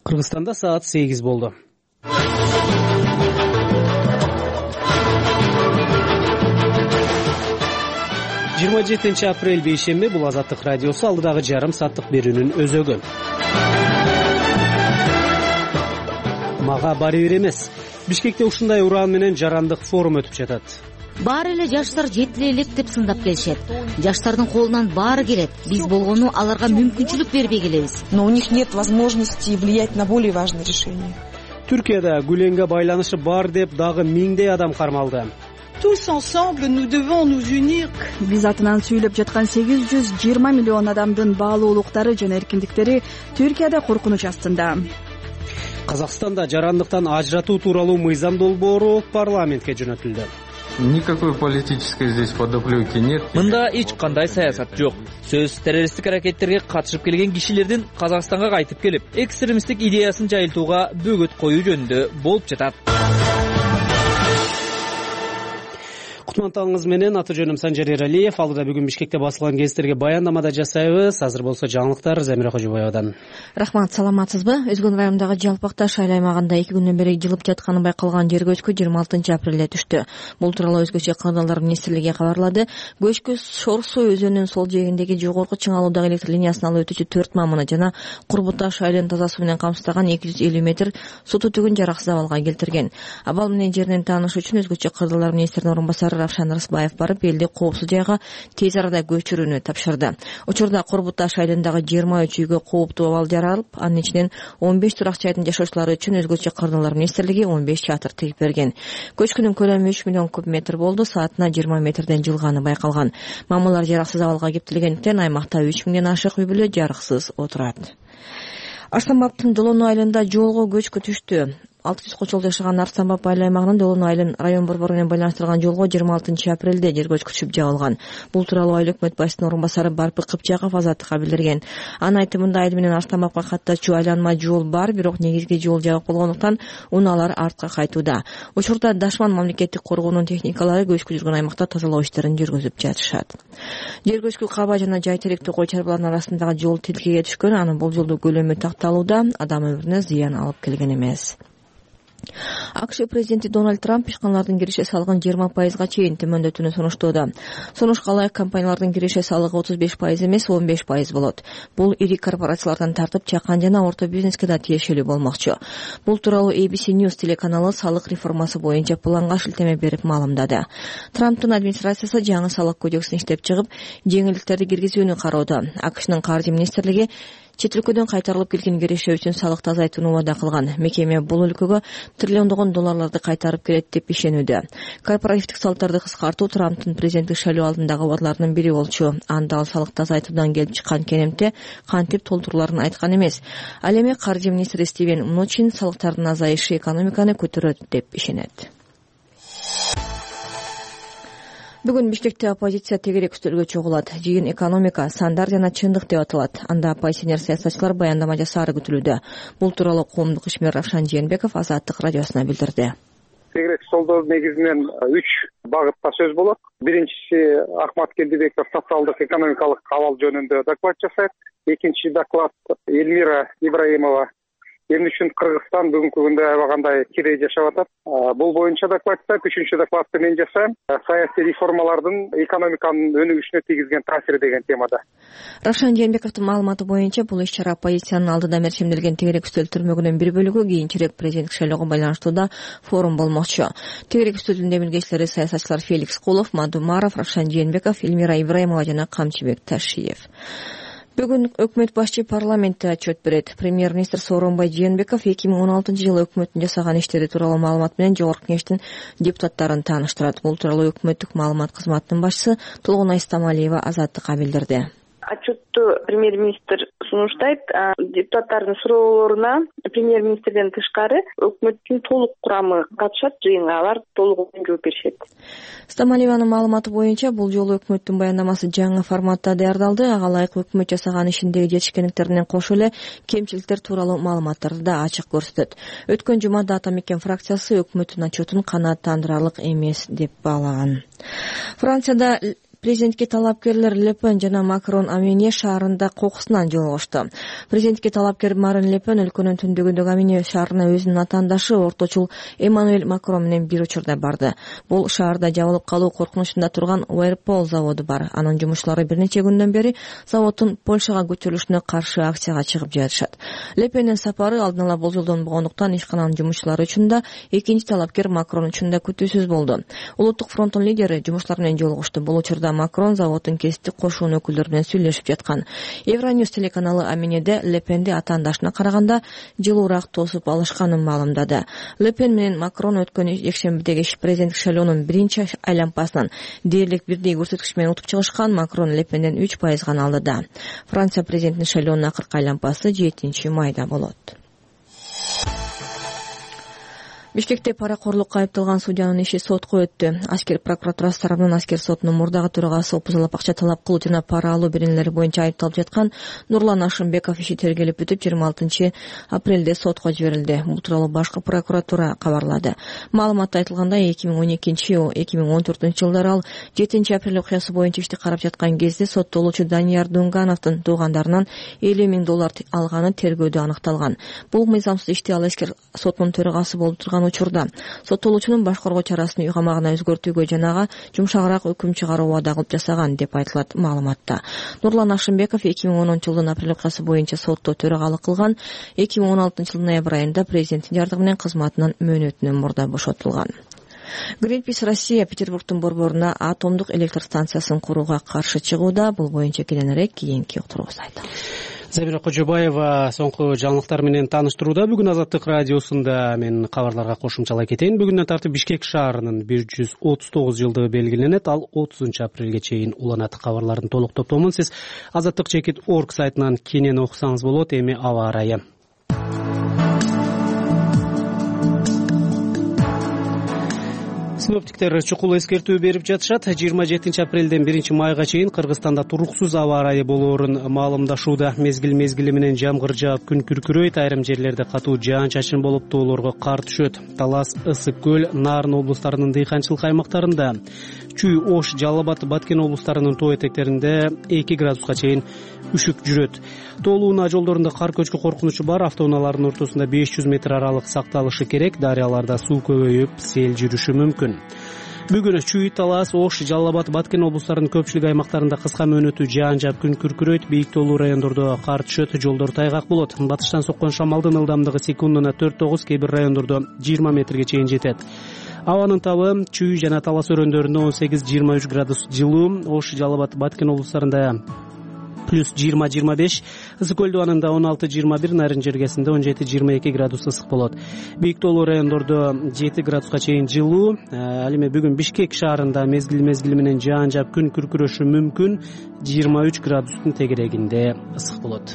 Кыргызстанда саат 8 болду. Жыйырма 7 апрель бейшемби. Бул Азаттык радиосу. Алдыдагы жарым сааттык берүүнүн өзөгү. Мага баары бир эмес. Бишкекте ушундай уран менен жарандык форум өтүп жатат. Баары эле жаштар жетиле элек деп сындап келишет. Жаштардын колунан баары келет. Биз болгону аларга мүмкүнчүлүк бербей келебиз. Но у них нет возможности влиять на более важные решения. Түркияда гүленге байланышы бар деп дагы миңдей адам кармалды. Tous ensemble, nous devons nous unir. Биз атынан сүйлөп жаткан 820 миллион адамдын баалуулуктары жана эркиндиктери Түркияда коркунуч астында. Казакстанда жарандыктан ажыратуу тууралуу мыйзам долбоору парламентке жөнөтүлдү. Никакой политической здесь подоплеки нет. Мында эч кандай саясат жок. Сөз террористтик аракеттерге катышып келген кишилердин Казакстанга кайтып келип, экстремисттик идеясын жайылтууга бөгөт коюу жөнүндө болуп жатат. Кутмандыгыңыз менен аты жөнүм Санжар Эралиев. Алдыда бүгүн Бишкекте басылган гезиттерге баяндамада жасайбыз. Азыр болсо жаңылыктар Замира Кожобаевадан. Рахмат, саламатсызбы? Өзгөн районундагы Жалпакташ айыл аймагында 2 күндөн бери жылып жатканы байкалган жер көчкү 26 апрелде түштү. Бул тууралуу Өзгөчө кырдаалдар министрлиги кабарлады. Көчкү Шорсу өзөнүнүн сол жээгиндеги жогорку чыңалуудагы электр линиясын алып өтүүчү 4 мамыны жана Курбуташ айылын таза суу менен камсыздаган 250 метр суу түтүгүн жараксыз абалга келтирген. Абал менен жеринен таанышуу үчүн Өзгөчө кырдаалдар министринин орун басары Равшан Рысбаев барып, элди коопсуз жайга тез арада көчүрүүнү тапшырды. Учурда Курбуташ айылындагы 23 үйгө кооптуу абал жаралып, анын ичинен 15 турак жайдын жашоочулары үчүн Өзгөчө кырдаалдар министрлиги 15 чатыр тигип берген. Көчкүнүн көлөмү 3 миллион куб метр болду, саатына 20 метрден жылганы байкалган. Мамылар жараксыз абалга кептелгендиктен аймакта 3 миңден ашык үй бүлө жарыксыз отурат. Арстанбаптын Долону айылында жолго көчкү түштү. 600 кочол жашаган Арстанбап айыл аймагынын Долону айылын район борбору менен байланыштырган жолго 26 апрелде жер көчкү түшүп жабылган. Бул тууралуу айыл өкмөт башчысынын орун басары Барпы Кыпчаков Азаттыкка билдирген. Анын айтымында айыл менен Арстанбапка каттачуу айланма жол бар, бирок негизги жол жабык болгондуктан унаалар артка кайтууда. Учурда Дашман мамлекеттик коргоонун техникалары көчкү жүргөн аймакта тазалоо иштерин жүргүзүп жатышат. Жер көчкү Каба жана жай теректүү кой чарбаларынын арасындагы жол тилкеге түшкөн. Анын болжолдуу көлөмү такталууда, адам өмүрүнө зыян алып келген эмес. АКШ президенти Дональд Трамп ишканалардын киреше салыгын 20%га чейин төмөндөтүүнү сунуштоодо. Сунушка ылайык компаниялардын киреше салыгы 35% эмес 15% болот. Бул ири корпорациялардан тартып чакан жана орто бизнеске да тиешелүү болмокчу. Бул тууралуу ABC News телеканалы салык реформасы боюнча планга шилтеме берип маалымдады. Трамптын администрациясы жаңы салык кодексин иштеп чыгып, жеңилдиктерди киргизүүнү кароодо. АКШнын каржы министрлиги чет өлкөдөн кайтарылып келген киреше үчүн салыкты азайтууну убада кылган. Мекеме бул өлкөгө триллиондогон долларларды кайтарып келет деп ишенүүдө. Корпоративдик салыктарды кыскартуу Трамптын президенттик шайлоо алдындагы убадаларынын бири болчу. Анда ал салыкты азайтуудан келип чыккан керемте кантип толтуруларын айткан эмес. Ал эми каржы министри Стивен Мночин салыктардын азайышы экономиканы көтөрөт деп ишенет. Бүгүн Бишкекте оппозиция тегерек үстөлгө чогулат. Жыйын экономика, сандар жана чындык деп аталат. Анда оппозиционер саясатчылар баяндама жасаары күтүлүүдө. Бул тууралуу коомдук ишмер Равшан Жээнбеков Азаттык радиосуна билдирди. Тегерек столдо негизинен 3 багытта сөз болот. Биринчиси Ахмат Келдибеков социалдык экономикалык абал жөнүндө доклад жасайт. Экинчи доклад Эльмира Ибраимова. Эмне үчүн Кыргызстан бүгүнкү күндө аябагандай кирей жашап атат. Бул боюнча докладта, үчүнчү докладты мен жасайм. Саясий реформалардын экономиканын өнүгүшүнө тийгизген таасири деген темада. Равшан Жээнбековдун маалыматы боюнча бул иш-чара оппозициянын алдыда мерчемделген тегерек үстөл түрмөгүнүн бир бөлүгү кийинчерээк президенттик шайлоого байланыштуу форум болмокчу. Тегерек үстөлдүн демилгечилери саясатчылар Феликс Кулов, Маду Маров, Равшан Жээнбеков, Эльмира Ибраимова жана Камчыбек Ташиев. Бүгүн өкмөт башчы парламентте отчет берет. Премьер-министр Сооронбай Жээнбеков 2016 жылы өкмөттүн жасаган иштери тууралуу маалымат менен Жогорку Кеңештин депутаттарын тааныштырат. Бул тууралуу өкмөттүк маалымат кызматынын башчысы Толгонай Стамалиева Азаттыкка билдирди. Отчетту премьер-министр сунуштайт. Депутаттардын суроолоруна премьер-министрден тышкары өкмөттүн толук курамы катышат, жыйынга алар толугу менен жооп беришет. Стамалиеванын маалыматы боюнча бул жолу өкмөттүн баяндамасы жаңы форматта даярдалды. Ага ылайык өкмөт жасаган ишиндеги жетишкендиктер менен кошо эле кемчиликтер тууралуу маалыматтарды да ачык көрсөтөт. Өткөн жумада Ата Мекен фракциясы өкмөттүн отчетун канааттандырарлык эмес деп баалаган. Францияда Президентке талапкерлер Ле Пен жана Макрон Амине шаарында кокусунан жолугушту. Президентке талапкер Марин Ле Пен өлкөнүн түндүгүндөгү Амине шаарына өзүнүн атаандашы орточул Эммануэль Макрон менен бир учурда барды. Бул шаарда жабылып калуу коркунучунда турган Whirlpool заводу бар. Анын жумушчулары бир нече күндөн бери заводдун Польшага көчүрүлүшүнө каршы акцияга чыгып жатышат. Ле Пендин сапары алдын ала болжолдонбогондуктан ишкананын жумушчулары үчүн да, экинчи талапкер Макрон үчүн да күтүүсүз болду. Улуттук фронттун лидери жумушчулар менен жолугушту. Бул учурда Макрон заводдун кесиптик кошуун өкүлдөрү менен сүйлөшүп жаткан. Евроньюз телеканалы Аминеде Ле Пенди атаандашына караганда жылуураак тосуп алышканын маалымдады. Ле Пен менен Макрон өткөн жекшембидеги президенттик шайлоонун биринчи айлампасынан дээрлик бирдей көрсөткүч менен утуп чыгышкан. Макрон Ле Пенден 3% гана алды да. Франция президентинин шайлоонун акыркы айлампасы 7 майда болот. Бишкекте паракорлукка айыпталган судьянын иши сотко өттү. Аскер прокуратурасы тарабынан Аскер сотунун мурдагы төрагасы опузалап акча талап кылуу жана пара алуу беренелери боюнча айыпталып жаткан Нурлан Ашымбеков иши тергелип бүтүп 26 апрелде сотко жиберилди. Бул тууралуу башкы прокуратура кабарлады. Маалыматта айтылгандай 2012-2014 жылдары ал 7 апрель окуясы боюнча ишти карап жаткан кезде соттолуучу Данияр Дунгановдун туугандарынан $50,000 алганы тергөөдө аныкталган. Бул мыйзамсыз ишти ал Аскер сотунун төрагасы болуп турган учурда соттолуучунун баш коргоо чарасын үй камагына өзгөртүүгө жанага жумшагыраак өкүм чыгарууга дагып жасаган деп айтылат маалыматта. Нурлан Ашымбеков 2010 жылдын апрель окуясы боюнча сотто төрагалык кылган. 2016 жылдын ноябрь айында президенттин жардыгы менен кызматынан мөөнөтүнөн мурда бошотулган. Greenpeace Россия Петербургдун борборуна атомдук электр станциясын курууга каршы чыгууда. Бул боюнча кененирээк кийинки уктуруубузда айтабыз. Замира Кожобаева соңку жаңылыктар менен тааныштырууда. Бүгүн Азаттык радиосунда мен кабарларга кошумчалай кетейин. Бүгүндөн тартып Бишкек шаарынын 139 жылдыгы белгиленет. Ал 30 апрелге чейин уланат. Кабарлардын толук топтомун сиз azattik.org сайтынан кенен окусаңыз болот. Эми аба ырайы. Синоптиктер чукул эскертүү берип жатышат. 27 апрелден 1 майга чейин Кыргызстанда туруксуз аба ырайы болоорун маалымдашууда. Мезгили менен жамгыр жаап, күн күркүрөйт, айрым жерлерде катуу жаан-чачын болуп, тоолорго кар түшөт. Талас, Ысык көл, Нарын облустарынын дыйканчылык аймактарында, Чүй, Ош, Жалал Абад, Баткен облустарынын тоо этектеринде 2 градуска чейин үшүк жүрөт. Тоолуу унаа жолдорунда кар көчкү коркунучу бар. Автоунаалардын ортосунда 500 метр аралык сакталышы керек. Дарыяларда суу көбөйүп, сел жүрүшү мүмкүн. Бүгүн Чүй, Талас, Ош, Жалал Абад, Баткен облустарынын көпчүлүк аймактарында кыска мөөнөтү жаан жаап, күн күркүрөйт, бийик тоолуу райондордо кар түшөт, жолдор тайгак болот. Батыштан соккон шамалдын ылдамдыгы секундуна 4-9, кээ бир райондордо 20 метрге чейин жетет. Абанын табы Чүй жана Талас өрөөндөрүндө 18-23 градус жылуу, Ош, Жалал Абад, Баткен облустарында плюс 20-25, Ысык көл дубанында 16-21, Нарын жергесинде 17-22 градус ысык болот. Бийик тоолуу райондордо 7 градуска чейин жылуу. Ал эми бүгүн Бишкек шаарында мезгили менен жаан жаап, күн күркүрөшү мүмкүн, 23 градустун тегерегинде ысык болот.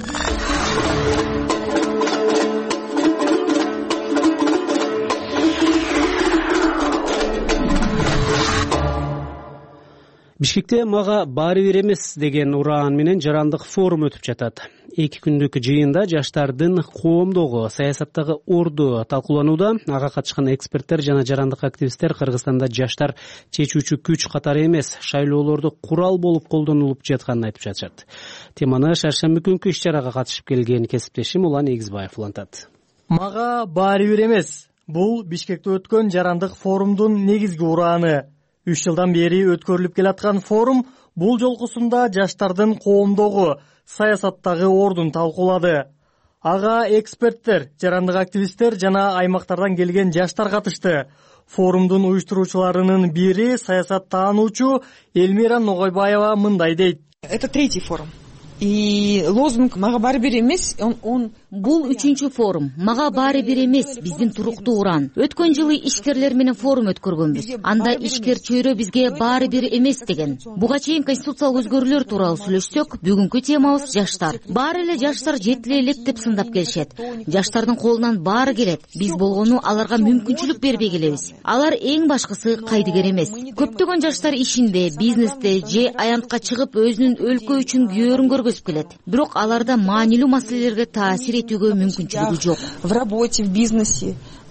Бишкекте мага баары бир эмес деген ураан менен жарандык форум өтүп жатат. 2 күндүк жыйында жаштардын коомдогу, саясаттагы орду талкууланууда. Ага катышкан эксперттер жана жарандык активисттер Кыргызстанда жаштар чечүүчү күч катары эмес, шайлоолорду курал болуп колдонулуп жатканын айтып жатышат. Теманы шаршемби күнкү иш-чарага катышып келген кесиптешим Улан Эгизбаев улантат. Мага баары бир эмес. Бул Бишкекте өткөн жарандык форумдун негизги урааны. 3 жылдан бери өткөрүлүп келаткан форум бул жолкусунда жаштардын коомдогу, саясаттагы ордун талкуулады. Ага эксперттер, жарандык активисттер жана аймактардан келген жаштар катышты. Форумдун уюштуруучуларынын бири саясаттануучу Элмира Ногойбаева мындай дейт. Это 3-й форум. И лозунг «Мага баары бир эмес», он... Бул 3-чү форум. Мага баары бир эмес, биздин туруктуу уран. Өткөн жылы ишкерлер менен форум өткөргөнбүз. Анда ишкер чөйрө бизге баары бир эмес деген. Буга чейин конституциялык өзгөрүүлөр тууралуу сүйлөшсөк, бүгүнкү темабыз жаштар. Баары эле жаштар жетиле элек деп сындап келишет. Жаштардын колунан баары келет. Биз болгону аларга мүмкүнчүлүк бербей келебиз. Алар эң башкысы кайдыгер эмес. Көптөгөн жаштар ишинде, бизнесте же аянтка чыгып өзүнүн өлкө үчүн күбөлөрүн көргөзүп келет. Бирок аларда маанилүү маселелерге таасир этүүгө мүмкүнчүлүгү жок. В работе, в бизнесе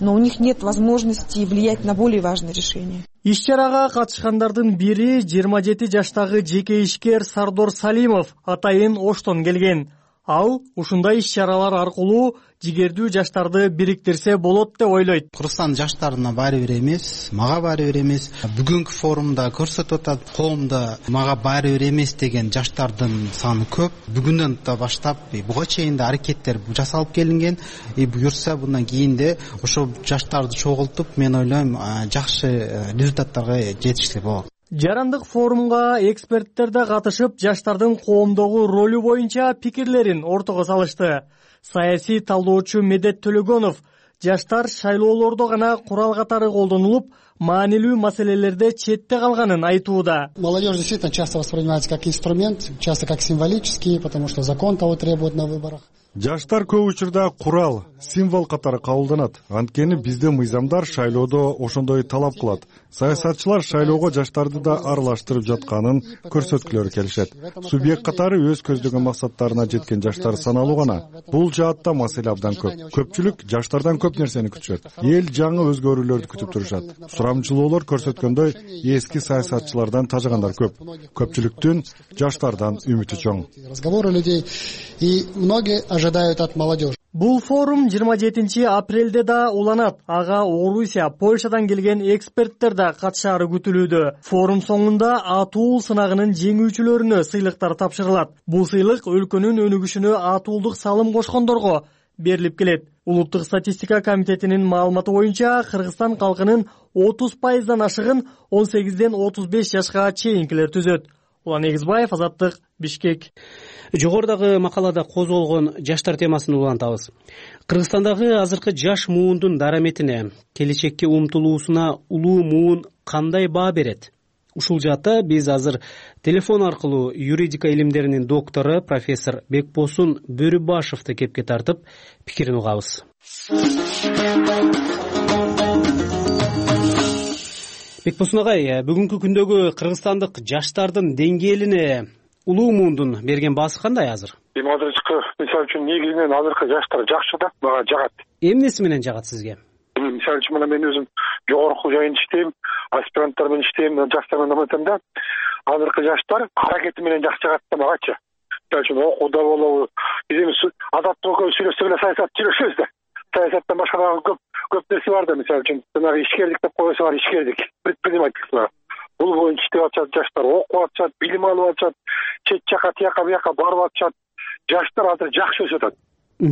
но у них нет возможности влиять на более важные решения. Иш чарага катышкандардын бири 27 жаштагы жеке ишкер Сардор Салимов атайын Оштон келген. Ал ушундай иш чаралар аркылуу жигердүү жаштарды бириктирсе болот деп ойлойт. Кыргызстан жаштарына баары бир эмес, мага баары бир эмес. Бүгүнкү форумда көрсөтүп атат, коомдо мага баары бир эмес деген жаштардын саны көп. Бүгүндөн да баштап буга чейин да аракеттер жасалып келинген. Буюрса bundan кийин де ошо жаштарды чогултуп, мен ойлойм, жакшы результаттарга жетишсе болот. Жарандык форумга эксперттер да катышып, жаштардын коомдогу ролу боюнча пикирлерин ортого салышты. Саясий талдоочу Медет Төлөгөнов жаштар шайлоолордо гана курал катары колдонулуп, маанилүү маселелерде четте калганын айтууда. Молодежь действительно часто воспринимается как инструмент, часто как символический, потому что закон того требует на выборах. Жаштар көп учурда курал, символ катары кабылданат. Анткени бизде мыйзамдар шайлоодо ошондой талап кылат. Саясатчылар шайлоого жаштарды да аралаштырып жатканын көрсөткүлөрү келишет. Субъект катары өз көздөгөн максаттарына жеткен жаштар саналуу гана. Бул жаатта маселе абдан көп. Көпчүлүк жаштардан көп нерсени күтүшөт. Эл жаңы өзгөрүүлөрдү күтүп турушат. Сурамчылоолор көрсөткөндөй, эски саясатчылардан тажагандар көп. Көпчүлүктүн жаштардан үмүтү чоң. Разговоры людей и многие ожидают от молодежи. Бул форум 27 апрелде да уланат. Ага Орусия, Польшадан келген эксперттер да катышаары күтүлүүдө. Форум соңунда атуул сынагынын жеңүүчүлөрүнө сыйлыктар тапшырылат. Бул сыйлык өлкөнүн өнүгүшүнө атуулдук салым кошкондорго берилип келет. Улуттук статистика комитетинин маалыматы боюнча Кыргызстан калкынын 30%дан ашыгын 18ден 35 жашка чейинкилер түзөт. Улан Эгизбаев, Азаттык, Бишкек. Жогорудагы макалада козголгон жаштар темасын улантабыз. Кыргызстандагы азыркы жаш муундун дараметине, келечекке умтулуусуна улуу муун кандай баа берет? Ушул жаатта биз азыр телефон аркылуу юридика илимдеринин доктору профессор Бекбосун Бөрүбашевди кепке тартып, пикирин угабыз. Бекбосун агай, бүгүнкү күндөгү кыргызстандык жаштардын деңгээлине улуу муундун берген баасы кандай азыр? Азыркы мисалы үчүн негизинен азыркы жаштар жакшы да, мага жагат. Эмнеси менен жагат сизге? Мисалы үчүн мен өзүм жогорку жайын иштейм, аспиранттар менен иштейм, жаштар менен айтам да. Азыркы жаштар аракети менен жакшы жагат да магачы. Мисалы үчүн окууда болобу, биз адаттуу сүйлөшсө эле саясат сүйлөшөбүз да. Саясаттан башка көп нерсе бар да, мисалы үчүн жанагы ишкерлик деп койсо бар, ишкерлик, предпринимательство. Бул боюнча иштеп атышат жаштар, окуп атышат, билим алып атышат, чет жака тияка бияка барып атышат. Жаштар азыр жакшы өсүп атат.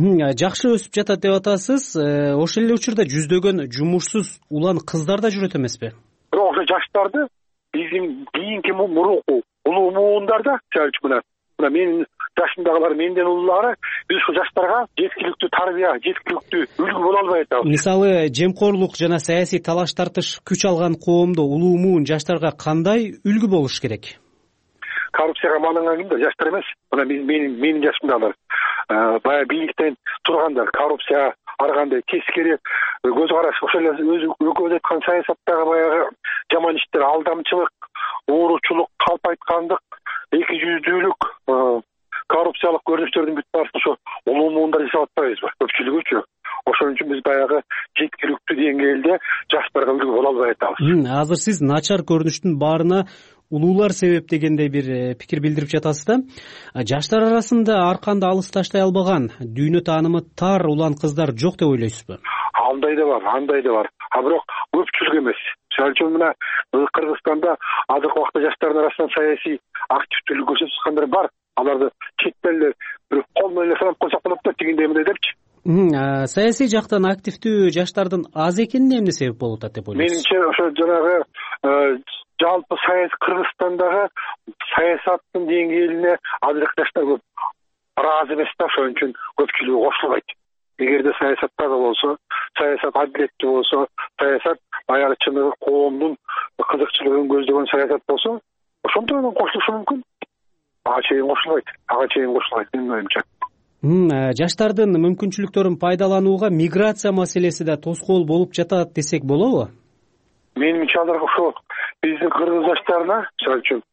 Жакшы өсүп жатат деп атасыз. Ошол эле учурда жүздөгөн жумушсуз улан кыздар да жүрөт эмеспи? Бирок ошо жаштарды биздин кийинки мурунку улуу муундарда, мисалы үчүн мына менин жашымдагылар, менден улуулары, биз ушул жаштарга жеткиликтүү тарбия, жеткиликтүү үлгү боло албай атабыз. Мисалы, жемкорлук жана саясий талаш тартыш күч алган коомдо улуу муун жаштарга кандай үлгү болуш керек? Коррупцияга малынган кимдер? Жаштар эмес. Мына менин жашымдагылар, баягы бийликтен тургандар, коррупцияга ар кандай тескери көз караш, ошол эле өзү айткан саясаттагы баягы жаман иштер, алдамчылык, ууручулук, калп айткандык, эки жүздүүлүк, коррупциялык көрүнүштөрдүн бүт баарысын ошо улуу муундар жасап атпайбызбы? Көпчүлүгүчү. Ошон үчүн биз баягы жеткиликтүү деңгээлде жаштарга үлгү боло албай атабыз. Азыр сиз начар көрүнүштүн баарына улуулар себеп дегендей бир пикир билдирип жатасыз да. Жаштар арасында арканды алыс таштай албаган, дүйнө таанымы тар улан кыздар жок деп ойлойсузбу? Андай да бар. А бирок көпчүлүк эмес. Мисалы үчүн мына Кыргызстанда азыркы убакта жаштардын арасынан саясий активдүүлүк көрсөтүп аткандар бар. Аларды четтен эле бир кол менен салып койсок болот да, дегендей мындай депчи. Саясий жактан активдүү жаштардын аз экенине эмне себеп болуп атат деп ойлойсуз? Менимче ошо жанагы жалпы Кыргызстандагы саясаттын деңгээлине азыркы жаштар көп ыраазы эмес да, ошон үчүн көпчүлүгү кошулбайт. Эгерде саясаттагы болсо, саясат адилеттүү болсо, саясат баягы чыныгы коомдун кызыкчылыгын көздөгөн саясат болсо, ошондо кошулушу мүмкүн. Ага чейин кошулбайт менин оюмча. Жаштардын мүмкүнчүлүктөрүн пайдаланууга миграция маселеси да тоскоол болуп жатат десек болобу? Менимче алар ошо биздин кыргыз жаштарына, мисалы үчүн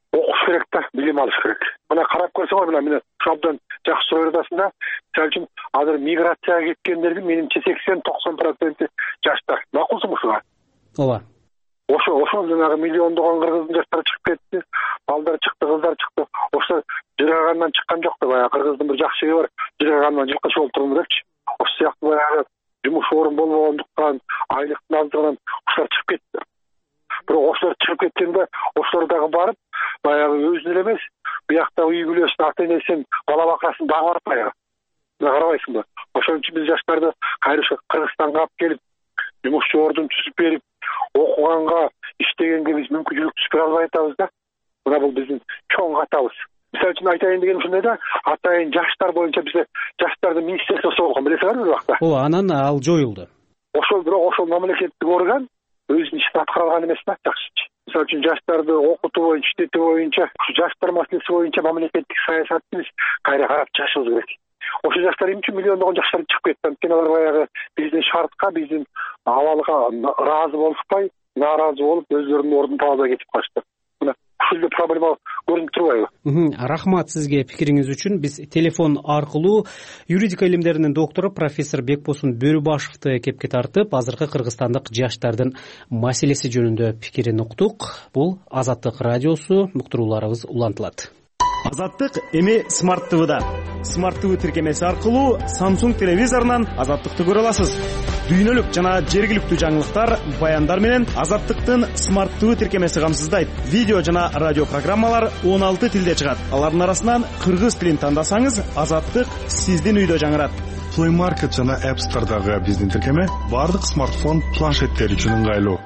окуш керек да, билим алыш керек. Мына карап көрсөңөр, мына абдан жакшы суроо жатасың да. Мисалы үчүн азыр миграцияга кеткендердин менимче 80-90% жаштар. Макулсуңбу ушуга? Ооба. Ошол жанагы миллиондогон кыргыздын жаштары чыгып кетти, балдар чыкты, кыздар чыкты. Ошо жырагандан чыккан жок да, баягы кыргыздын бир жакшы жери бар, жырагандан жылкычы болуп турган депчи. Ошол сыяктуу баягы жумуш орун болбогондуктан, айлыктын аздыгынан ошолор чыгып кетти. Бирок ошолор чыгып кеткенде, ошолор дагы барып, баягы өзүн эле эмес, биякта үй бүлөсүн, ата-энесин, бала бакасын дагы барып баягы. Мына карабайсыңбы? Ошон үчүн биз жаштарды кайра Кыргызстанга алып келип, жумушчу ордун түзүп берип, окуганга, иштегенге биз мүмкүнчүлүк түзүп албай атабыз да. Мына бул биздин чоң катабыз. Мисалы үчүн айтайын дегеним ушундай да, атайын жаштар боюнча бизде жаштардын министерствосу болгон, билесиңерби бул жакта? Ооба, анан ал жоюлду. Ошол мамлекеттик орган өзүнүн ишин аткара алган эмес да, жакшычы. Мисалы үчүн жаштарды окутуу боюнча, иштетүү боюнча, жаштар маселеси боюнча мамлекеттик саясатты биз кайра карап чыгышыбыз керек. Ошол жаштар эмне үчүн миллиондогон жаштар чыгып кетти? Анткени алар баягы биздин шартка, биздин абалга ыраазы болушпай, нааразы болуп, өздөрүнүн ордун таба албай кетип калышты. Мына ушул проблема көрүнүп турбайбы? Рахмат сизге пикириңиз үчүн. Биз телефон аркылуу юридика илимдеринин доктору профессор Бекбосун Бөрүбашевди кепке тартып, азыркы кыргызстандык жаштардын маселеси жөнүндө пикирин уктук. Бул Азаттык радиосу, уктурууларыбыз улантылат. Азаттык эми Smart TV'да. Smart TV тиркемеси аркылуу Samsung телевизорунан Азаттыкты көрө аласыз. Дүйнөлүк жана жергиликтүү жаңылыктар, баяндар менен Азаттыктын Smart TV тиркемеси камсыздайт. Видео жана радио программалар 16 тилде чыгат. Алардын арасынан кыргыз тилин тандасаңыз, Азаттык сиздин үйдө жаңырат. Play Market жана App Store'дагы биздин тиркеме бардык смартфон, планшеттер үчүн ыңгайлуу.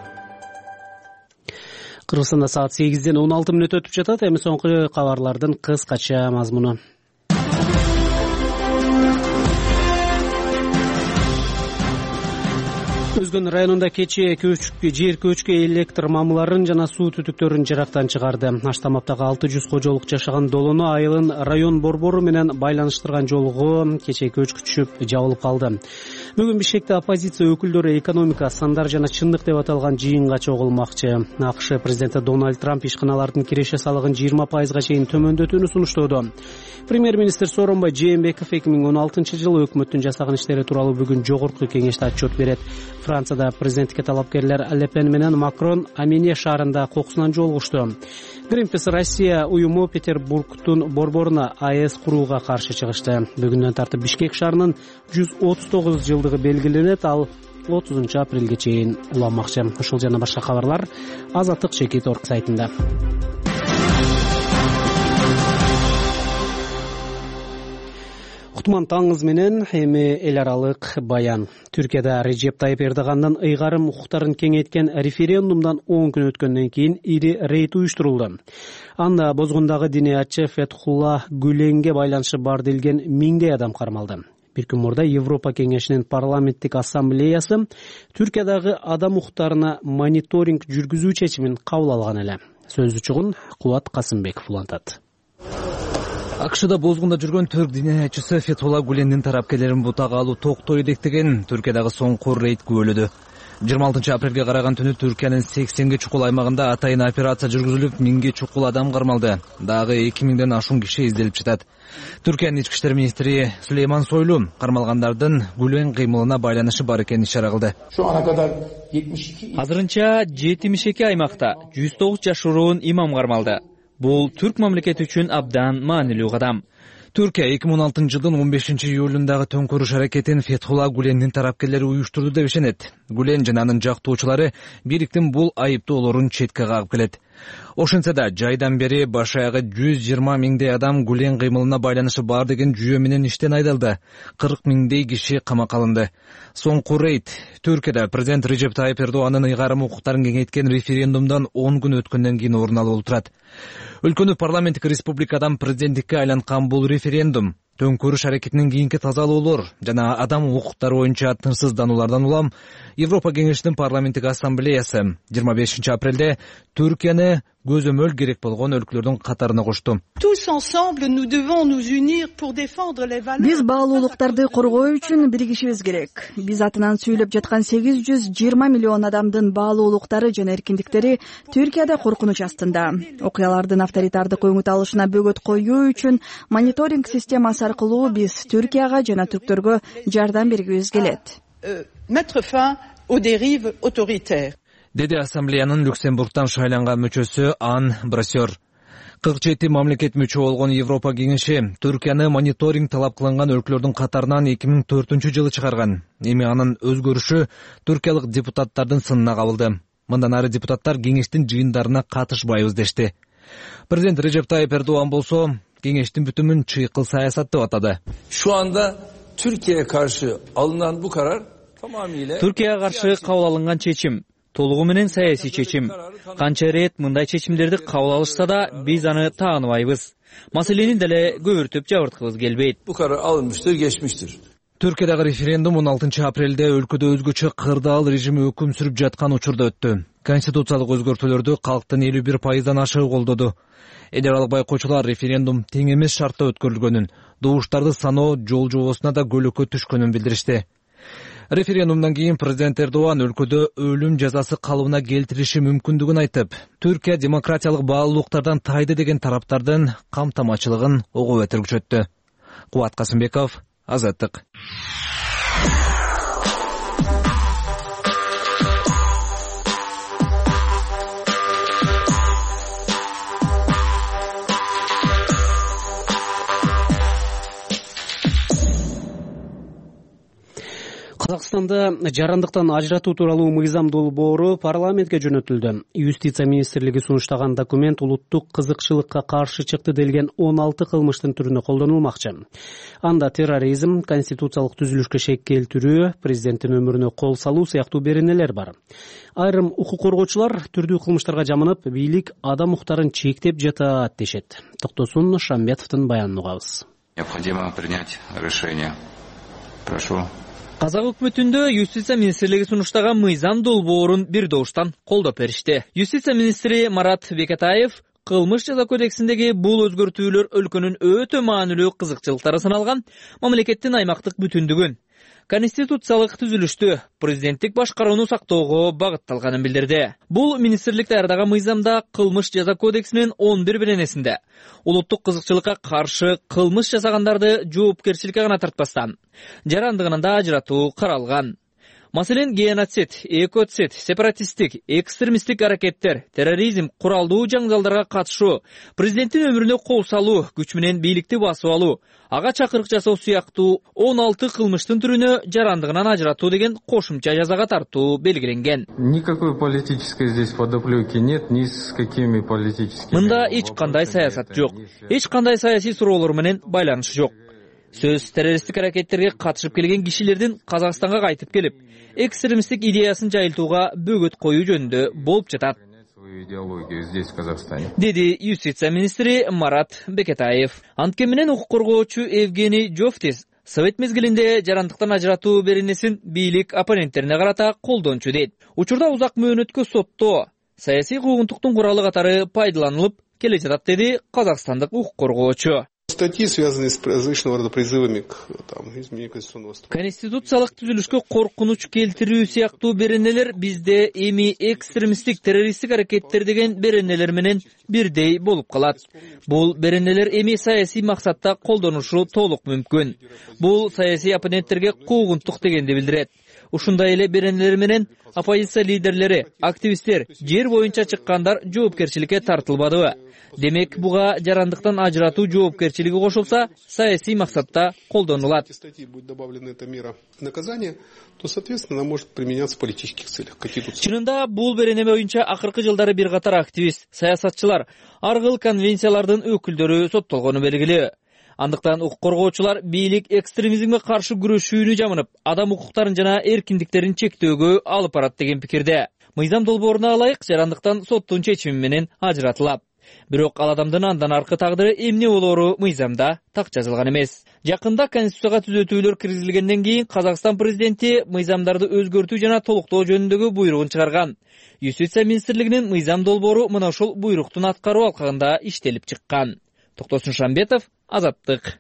Кыргызстанда саат 8-ден 16 мүнөт өтүп жатат. Эми соңку кабарлардын кыскача мазмуну. Өзгөн районунда кечээ жер көчкү электр мамыларын жана суу түтүктөрүн жырактан чыгарды. Аштамаптагы 600 кожолук жашаган долону айылын район борбору менен байланыштырган жолго кечээ көчкү түшүп жабылып калды. Бүгүн Бишкекте оппозиция өкүлдөрү экономика, сандар жана чындык деп аталган жыйынга чогулмакчы. АКШ президенти Дональд Трамп ишканалардын киреше салыгын 20%га чейин төмөндөтүүнү сунуштоодо. Премьер-министр Сооронбай Жээнбеков 2016-жылы өкмөттүн жасаган иштери тууралуу бүгүн жогорку кеңеште отчет берет. Францияда президенттикке талапкерлер Ле Пен менен Макрон Амине шаарында кокусунан жолугушту. Greenpeace Россия уюму Петербургтун борборуна АЭС курууга каршы чыгышты. Бүгүндөн тартып Бишкек шаарынын 139 жылдыгы белгиленет, ал 30 апрелге чейин уламакчы. Ушул жана башка кабарлар Азаттык Чекит.org сайтында. Кутман таңыз менен эми эл аралык баян. Түркияда Режеп Тайып Эрдогандын ыйгарым укуктарын кеңейткен референдумдан 10 күн өткөндөн кийин ири рейд уюштурулду. Анда бозгундагы диниятчы Фетхулла Гүленге байланышы бар делген миңдей адам кармалды. Бир күн мурда Европа кеңешинин парламенттик ассамблеясы Түркиядагы адам укуктарына мониторинг жүргүзүү чечимин кабыл алган эле. Сөздү чугун Кубат Касымбеков улантат. АКШда бозгунда жүргөн түрк диниятчысы Фетхулла Гүлендин тарапкерлерин бутага алуу токтойт дектеген Түркиядагы соңку рейд күбөлөдү. 26 апрелге караган түнү Түркиянын 80ге чукул аймагында атайын операция жүргүзүлүп, 1000ге чукул адам кармалды. Дагы 2000ден ашуун киши изделип жатат. Түркиянын ички иштер министри Сулейман Сойлу кармалгандардын Гүлен кыймылына байланышы бар экенин ишара кылды. Азырынча 72 аймакта 109 жашыруун имам кармалды. Бул түрк мамлекети үчүн абдан маанилүү кадам. Түркия 2016 жылдын 15 июлундагы төңкөрүш аракетин Фетхулла Гүлендин тарапкерлери уюштурду деп ишенет. Гүлен жана анын жактоочулары бириктин бул айыптоолорун четке кагып келет. Ошентсе да жайдан бери баш аягы 120 миңдей адам Гүлен кыймылына байланышы бар деген жүйө менен иштен айдалды. 40 миңдей киши камакка алынды. Соңку рейд Түркияда президент Режеп Тайып Эрдоганын ыйгарым укуктарын кеңейткен референдумдан 10 күн өткөндөн кийин орун алып турат. Өлкөнү парламенттик республикадан президенттикке айланткан бул референдум төңкөрүш аракетинин кийинки тазалоолор жана адам укуктары боюнча тынчсыздануулардан улам Европа кеңешинин парламенттик ассамблеясы 25 апрелде Түркияны көзөмөл керек болгон өлкөлөрдүн катарына кошту. Tous ensemble, nous devons nous unir pour défendre les valeurs. Биз баалуулуктарды коргоо үчүн биригишибиз керек. Биз атынан сүйлөп жаткан 820 миллион адамдын баалуулуктары жана эркиндиктери Түркияда коркунуч астында. Окуялардын авторитардык өңүт алышына бөгөт коюу үчүн мониторинг системасы аркылуу биз Түркияга жана түрктөргө жардам бергибиз келет. Mettre fin aux dérives autoritaires. Деди ассамблеянын Люксембургтан шайланган мүчөсү Ан Брасер. 47 мамлекет мүчө болгон Европа кеңеши Түркияны мониторинг талап кылынган өлкөлөрдүн катарынан 2004-жылы чыгарган. Эми анын өзгөрүшү түркиялык депутаттардын сынына кабылды. Мындан ары депутаттар кеңештин жыйындарына катышпайбыз дешти. Президент Режеп Тайып Эрдоган болсо кеңештин бүтүмүн чыйкыл саясат деп атады. Şu anda Türkiye'ye karşı alınan bu karar tamamıyla Türkiye'ye karşı kabul alıngan чечим толугу менен саясий чечим. Канча ирет мындай чечимдерди кабыл алышса да биз аны тааныбайбыз. Маселени деле көбүртүп жабырткыбыз келбейт. Bu karar alınmıştır, geçmiştir. Түркиядагы референдум 16 апрелде өлкөдө өзгөчө кырдаал режими өкүм сүрүп жаткан учурда өттү. Конституциялык өзгөртүүлөрдү калктын 51%-дан ашыгы колдоду. Эл аралык байкоочулар референдум тең эмес шартта өткөрүлгөнүн, добуштарды саноо жол жобосуна да көлөкө түшкөнүн билдиришти. Референдумдан кийин президент Эрдоган өлкөдө өлүм жазасы калыбына келтириши мүмкүндүгүн айтып, Түркия демократиялык баалуулуктардан тайды деген тараптардын камтамачылыгын огуп өтүргүчөттү. Кубат Касымбеков, Азаттык. Казакстанда жарандыктан ажыратуу тууралуу мыйзам долбоору парламентке жөнөтүлдү. Юстиция министрлиги сунуштаган документ улуттук кызыкчылыкка каршы чыкты делген 16 кылмыштын түрүнө колдонулмакчы. Анда терроризм, конституциялык түзүлүшкө шек келтирүү, президенттин өмүрүнө кол салуу сыяктуу беренелер бар. Айрым укук коргоочулар түрдүү кылмыштарга жамынып, бийлик адам укуктарын чектеп жатат дешет. Токтосун Шамбетовдун баянын угабыз. Необходимо принять решение. Прошу. Казак өкмөтүндө юстиция министрлиги сунуштаган мыйзам долбоорун бир добуштан колдоп беришти. Юстиция министри Марат Бекетаев кылмыш жаза кодексиндеги бул өзгөртүүлөр өлкөнүн өтө маанилүү кызыкчылыктары саналган мамлекеттин аймактык бүтүндүгүн, конституциялык түзүлүштү, президенттик башкарууну сактоого багытталганын билдирди. Бул министрлик даярдаган мыйзамда кылмыш жаза кодексинин 11 беренесинде улуттук кызыкчылыкка каршы кылмыш жасагандарды жоопкерчиликке гана тартпастан жарандыгынан да ажыратуу каралган. Маселен, геноцид, экоцид, сепаратисттик, экстремисттик аракеттер, терроризм, куралдуу жаңжалдарга катышуу, президенттин өмүрүнө кол салуу, күч менен бийликти басып алуу, ага чакырык жасоо сыяктуу 16 кылмыштын түрүнө жарандыгынан ажыратуу деген кошумча жазага тартуу белгиленген. Никакой политической здесь подоплеки нет, ни с какими политическими. Мында эч кандай саясат жок, эч кандай саясий суроолор менен байланышы жок. Сөз террористтик аракеттерге катышып келген кишилердин Казакстанга кайтып келип, экстремисттик идеясын жайылтууга бөгөт коюу жөнүндө болуп жатат. Деди юстиция министри Марат Бекетаев. Анткени менен укук коргоочу Евгений Жофтис совет мезгилинде жарандыктан ажыратуу беренесин бийлик оппоненттерине карата колдончу дейт. Учурда узак мөөнөткө соттоо саясий куугунтуктун куралы катары пайдаланылып келе жатат, деди казакстандык укук коргоочу. Статьи, связанные с различного рода призывами к изменению конституционного статуса. Конституциялык түзүлүшкө коркунуч келтирүү сыяктуу беренелер бизде эми экстремисттик, террористтик аракеттер деген беренелер менен бирдей болуп калат. Бул беренелер эми саясий максатта колдонушу толук мүмкүн. Бул саясий оппоненттерге куугунтук дегенди билдирет. Ушундай эле беренелер менен оппозиция лидерлери, активисттер, жер боюнча чыккандар жоопкерчиликке тартылбадыбы? Демек, буга жарандыктан ажыратуу жоопкерчилиги кошулса, саясий максатта колдонулат. Чынында бул беренеме боюнча акыркы жылдары бир катар активист, саясатчылар, аргыл конвенциялардын өкүлдөрү соттолгону белгилүү. Андыктан укук коргоочулар бийлик экстремизмге каршы күрөшүүнү жамынып, адам укуктарын жана эркиндиктерин чектөөгө алып барат деген пикирде. Мыйзам долбооруна ылайык жарандыктан соттун чечими менен ажыратылат. Бирок ал адамдын андан аркы тагдыры эмне болоору мыйзамда так жазылган эмес. Жакында Конституцияга түзөтүүлөр киргизилгенден кийин Казакстан президенти мыйзамдарды өзгөртүү жана толуктоо жөнүндөгү буйругун чыгарган. Юстиция министрлигинин мыйзам долбоору мына ушул буйруктун аткаруу алкагында иштелип чыккан. Токтосун Шамбетов, Азаттык.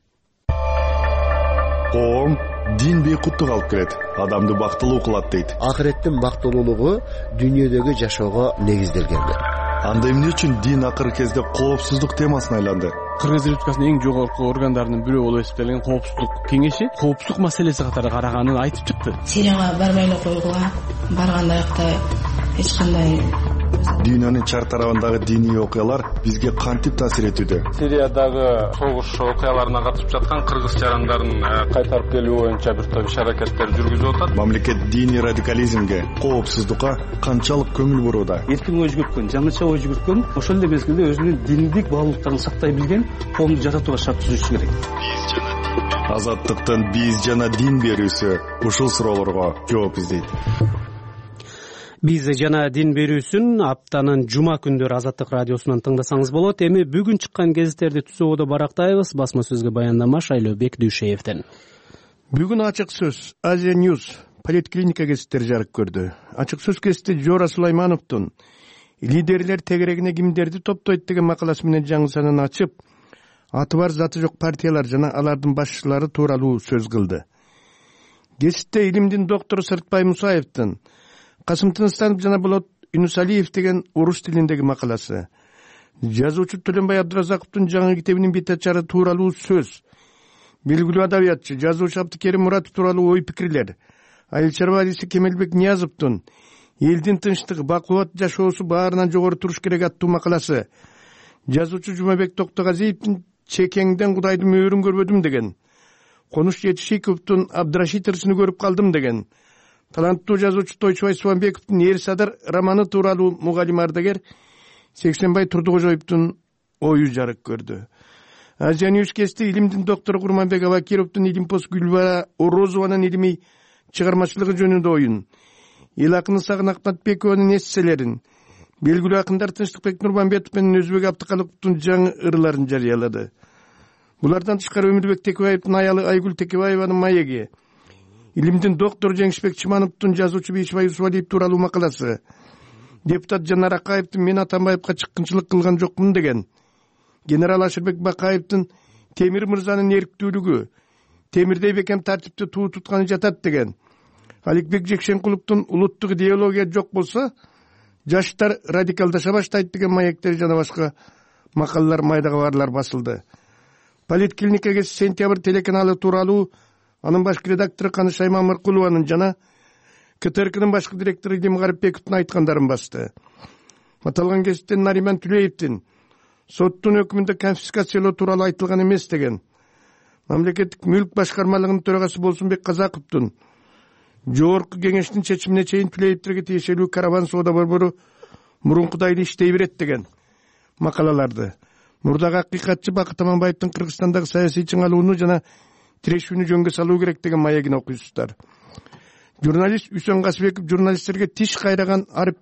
Коом дин бейкуттук алып келет, адамды бактылуу кылат дейт. Акыреттин бактылуулугу дүйнөдөгү жашоого негизделген. Анда эмне үчүн дин акыркы кезде коопсуздук темасына айланды? Кыргыз Республикасынын эң жогорку органдарынын бирөө болуп эсептелген коопсуздук кеңеши коопсуздук маселеси катары караганын айтып чыкты. Сирияга барбай эле койгула баргандаякта эч кандай Дүйнөнүн чар тарабындагы диний окуялар бизге кантип таасир этүүдө? Сириядагы согуш окуяларына катышып жаткан кыргыз жарандарын кайтарып келүү боюнча бир топ иш-аракеттер жүргүзүп атат. Мамлекет диний радикализмге, коопсуздукка канчалык көңүл бурууда? Эркин ой жүгүрткөн, жаңыча ой жүгүрткөн, ошол эле мезгилде өзүнүн диндик баалуулуктарын сактай билген коомду жаратууга шарт түзүшү керек. Азаттыктын биз жана дин берүүсү ушул суроолорго жооп издейт. Биз жана дин берүүсүн аптанын жума күндөрү Азаттык радиосунан тыңдасаңыз болот. Эми бүгүн чыккан гезиттерди түзүүгө барактайбыз. Басма сөзгө баяндама Шайлообек Дүйшеевден. Бүгүн ачык сөз Азия Ньюс политклиника гезиттери жарык көрдү. Ачык сөз гезити Жора Сулаймановдун лидерлер тегерегине кимдерди топтойт деген макаласы менен жаңы санын ачып, аты бар заты жок партиялар жана алардын башчылары тууралуу сөз кылды. Гезитте илимдин доктору Сыртбай Мусаевдин Касым Тыныстанов жана Болот Юнусалиев деген орус тилиндеги макаласы, жазуучу Төлөнбай Абдыразаковдун жаңы китебинин бетачары тууралуу сөз, белгилүү адабиятчы, жазуучу Абдыкерим Муратов тууралуу ой пикирлер, айыл чарбалысы Кемелбек Ниязовдун элдин тынчтыгы, бакубат жашоосу баарынан жогору туруш керек аттуу макаласы, жазуучу Жумабек Токтогазиевдин Чекеңден Кудайдын мөөрүн көрбөдүм деген, Конуш Жетишиковдун Абдрашид ырсыны көрүп калдым деген, таланттуу жазуучу Тойчубай Суанбековдун Эр Садар романы тууралуу мугалим ардагер Сексенбай Турдукожоевдун ою жарык көрдү. Азия Ньюс гезити илимдин доктору Курманбек Абакировдун Илимпос Гүлбара Орозованын илимий чыгармачылыгы жөнүндө оюн, эл акыны Сагын Акматбекованын эсселерин, белгилүү акындар Тынчтыкбек Нурманбетов менен Өзбек Абдыкалыковдун жаңы ырларын жарыялады. Булардан тышкары Өмүрбек Текебаевдин аялы Айгүл Текебаеванын маеги, илимдин доктор Жеңишбек Чымановдун жазуучу Бейшибай Усвалиев тууралуу макаласы, депутат Жанар Акаевдин мен Атамбаевка чыккынчылык кылган жокмун деген, генерал Ашырбек Бакаевдин Темир мырзанын эрктүүлүгү, темирдей бекем тартипти туу тутканы жатат деген, Аликбек Жекшенкуловдун улуттук идеология жок болсо, жаштар радикалдаша баштайт деген маектер жана башка макалалар, майда кабарлар басылды. Политклиникага сентябрь телеканалы тууралуу анын башкы редактору Каныш Аймамыркулованын жана КТРКнын башкы директору Илим Гарипбековдун айткандарын басты. Аталган гезиттен Нариман Түлеевдин соттун өкүмүндө конфискациялоо тууралуу айтылган эмес деген, мамлекеттик мүлк башкармалыгынын төрагасы Болсунбек Казаковдун жогорку кеңештин чечимине чейин Түлеевдерге тиешелүү караван соода борбору мурункудай эле иштей берет деген макалаларды, мурдагы акыйкатчы Бакыт Аманбаевдин Кыргызстандагы саясий чыңалууну жана тирешүүнү жөнгө салуу керек деген маегин окуйсуздар. Журналист Үсөн Касыбеков журналисттерге тиш кайраган Арып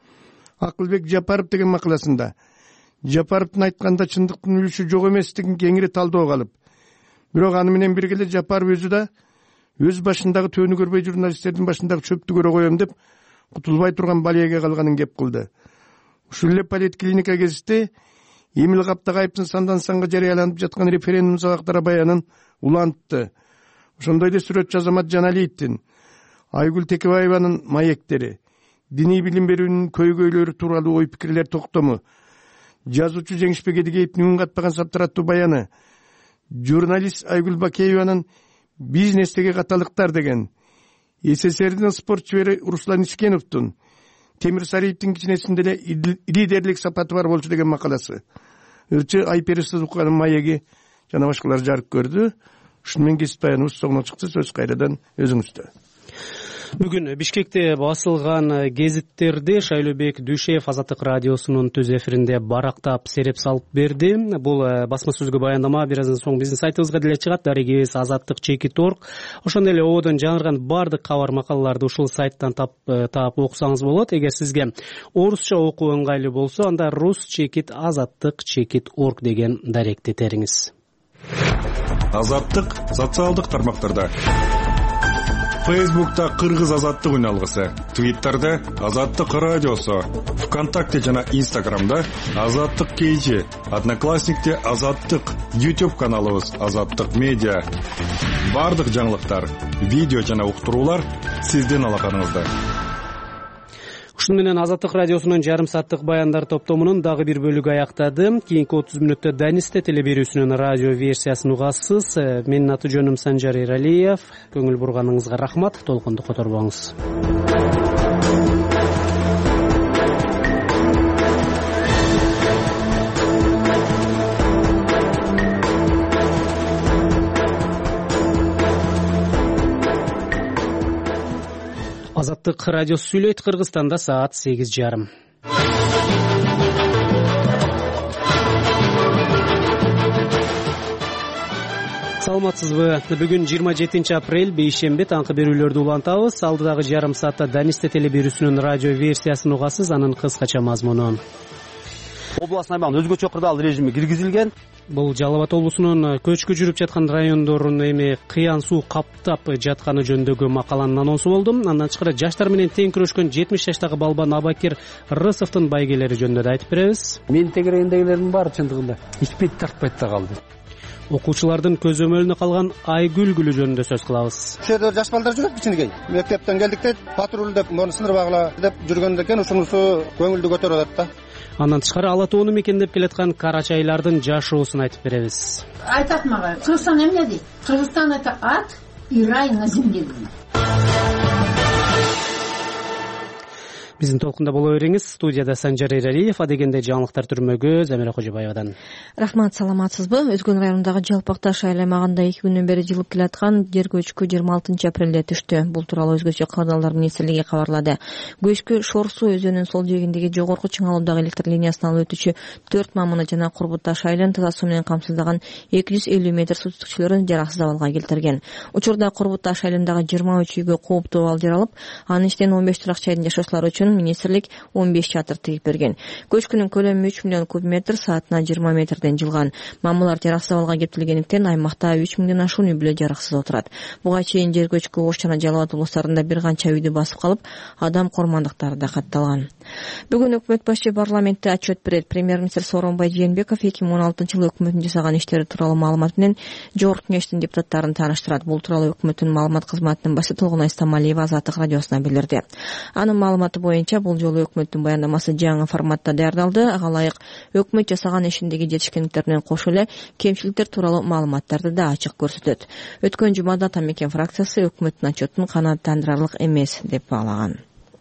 Акылбек Жапаров деген макаласында Жапаровдун айтканда чындыктын үлүшү жок эместигин кеңири талдоого алып, бирок аны менен бирге эле Жапаров өзү да өз башындагы төөнү көрбөй журналисттердин башындагы чөптү көрө коем деп кутулбай турган балияга калганын кеп кылды. Ушул эле политклиника гезити Эмил Каптагаевдин сандан санга жарыяланып жаткан референдум сабактары баянын улантты. Ошондой эле сүрөтчү Азамат Жаналиевдин Айгүл Текебаеванын маектери, диний билим берүүнүн көйгөйлөрү тууралуу ой пикирлер токтому, жазуучу Жеңишбек Эдигеевдин үн катпаган саптыраттуу баяны, журналист Айгүл Бакееванын бизнестеги каталыктар деген, СССРдин спорт чебери Руслан Ишкеновдун Темир Сариевдин кичинесинде эле лидерлик сапаты бар болчу деген макаласы, ырчы Айпери Сызуканын маеги жана башкалар жарык көрдү. Ушуну менен гезит баяныбыз соңуна чыкты. Сөз кайрадан өзүңүздө. Бүгүн Бишкекте басылган гезиттерди Шайлообек Дүйшеев Азаттык радиосунун түз эфиринде барактап сереп салып берди. Бул басма сөзгө баяндама бир аздан соң биздин сайтыбызга деле чыгат. Дарегибиз azattik.org. Ошондой эле ободон жаңырган бардык кабар макалаларды ушул сайттан таап окусаңыз болот. Эгер сизге орусча окуу ыңгайлуу болсо, анда rus.azattik.org деген даректи териңиз. Азаттык социалдык тармактарда. Фейсбукта Кыргыз азаттык үналгысы, Твиттерде Азаттык радиосу, ВКонтакте жана Инстаграмда Азаттык KG, Одноклассникте Азаттык, YouTube каналыбыз Азаттык медиа. Бардык жаңылыктар, видео жана уктуруулар сиздин алаканыңызда. Ушун менен Азаттык радиосунун жарым сааттык баяндар топтомунун дагы бир бөлүгү аяктады. Кийинки 30 мүнөттө Данисте телеберүүсүнүн радио версиясын угасыз. Менин аты жөнүм Санжар Эралиев. Көңүл бурганыңызга рахмат. Толкунду которбоңуз. Азаттык радиосу сүйлөйт. Кыргызстанда саат 8:30. Саламатсызбы? Бүгүн 27 апрель бейшемби таңкы берүүлөрдү улантабыз. Алдыдагы жарым саатта Данисте телеберүүсүнүн радио версиясын угасыз, анын кыскача мазмуну. Областын аймагында өзгөчө кырдаал режими киргизилген. Бул Жалал Абад облусунун көчкү жүрүп жаткан райондорун эми кыян суу каптап жатканы жөнүндөгү макаланын анонсу болду. Андан тышкары жаштар менен тең күрөшкөн 70 жаштагы балбан Абакир Рысовдун байгелери жөнүндө да айтып беребиз. Менин тегерегиндегилердин баары чындыгында ичпейт, тартпайт да калды. Окуучулардын көзөмөлүнө калган Айгүлгүлү жөнүндө сөз кылабыз. Ушул жерде жаш балдар жүрөт кичинекей. Мектептен келдик деп патрулдеп, мону сындырбагыла деп жүргөндөн кийин ушунусу көңүлдү көтөрүп атат да. Андан тышкары Ала тоону мекендеп келаткан карачайлардын жашоосун айтып беребиз. Айтат мага, Кыргызстан эмне дейт? Кыргызстан это ад и рай на земле. Биздин толкунда боло бериңиз. Студияда Санжар Эралиев, адегенде жаңылыктар түрмөгү Замира Кожобаевадан. Рахмат, саламатсызбы? Өзгөн районундагы Жалпак Таш аймагында 2 күндөн бери жылып келаткан жер көчкү 26 апрелде түштү. Бул тууралуу өзгөчө кырдаалдар министрлиги кабарлады. Көчкү Шорсу өзөнүнүн сол жээгиндеги жогорку чыңалуудагы электр линиясынан алып өтүүчү 4 мамыны жана Курбут Таш айылын таза суу менен камсыздаган 250 метр суу түтүкчөлөрүн жараксыз абалга келтирген. Учурда Курбут Таш айылындагы 23 үйгө кооптуу абал жаралып, анын ичинен 15 турак жайдын жашоочулары үчүн министрлик 15 чатыр тигип берген. Көчкүнүн көлөмү 3 миллион куб метр, саатына 20 метрден жылган. Мамылар жараксыз абалга кептирилгендиктен аймакта 3 миңден ашуун үй бүлө жараксыз отурат. Буга чейин жер көчкү Ош жана Жалал Абад облустарында бир канча үйдү басып калып, адам кормандыктары да катталган. Бүгүн өкмөт башчы парламентте отчет берет. Премьер-министр Сооронбай Жээнбеков 2016-жылы өкмөттүн жасаган иштери тууралуу маалымат менен Жогорку кеңештин депутаттарын тааныштырат. Бул тууралуу өкмөттүн маалымат кызматынын башчысы Толгонай Стамалиева Азаттык радиосуна билдирди. Анын маалыматы боюнча бул жолу өкмөттүн баяндамасы жаңы форматта даярдалды. Ага ылайык өкмөт жасаган ишиндеги жетишкендиктер менен кошо эле кемчиликтер тууралуу маалыматтарды да ачык көрсөтөт. Өткөн жумада Атамекен фракциясы өкмөттүн отчетун канааттандырарлык эмес деп баалаган.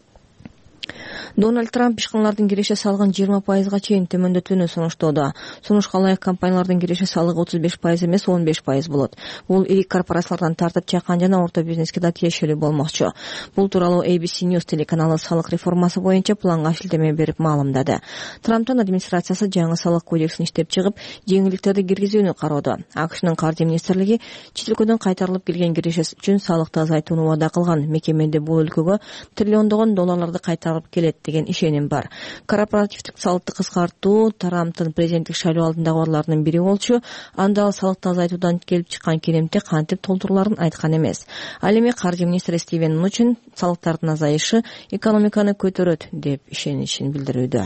Дональд Трамп ишканалардын киреше салыгын 20%га чейин төмөндөтүүнү сунуштоодо. Сунушка ылайык компаниялардын киреше салыгы 35% эмес 15% болот. Бул ири корпорациялардан тартып чакан жана орто бизнеске да тиешелүү болмокчу. Бул тууралуу ABC News телеканалы салык реформасы боюнча планга шилтеме берип маалымдады. Трамптын администрациясы жаңы салык кодексин иштеп чыгып, жеңилдиктерди киргизүүнү кароодо. АКШнын каржы министрлиги чет өлкөдөн кайтарылып келген киреше үчүн салыкты азайтууну убада кылган. Мекемеде бул өлкөгө триллиондогон долларларды кайтарып келет деген ишеним бар. Корпоративдик салыкты кыскартуу Трамптын президенттик шайлоо алдындагы орлорунун бири болчу. Анда ал салыкты азайтуудан келип чыккан керемти кантип толтуруларын айткан эмес. Ал эми каржы министри Стивен Нучун салыктардын азайышы экономиканы көтөрөт деп ишенишин билдирүүдө.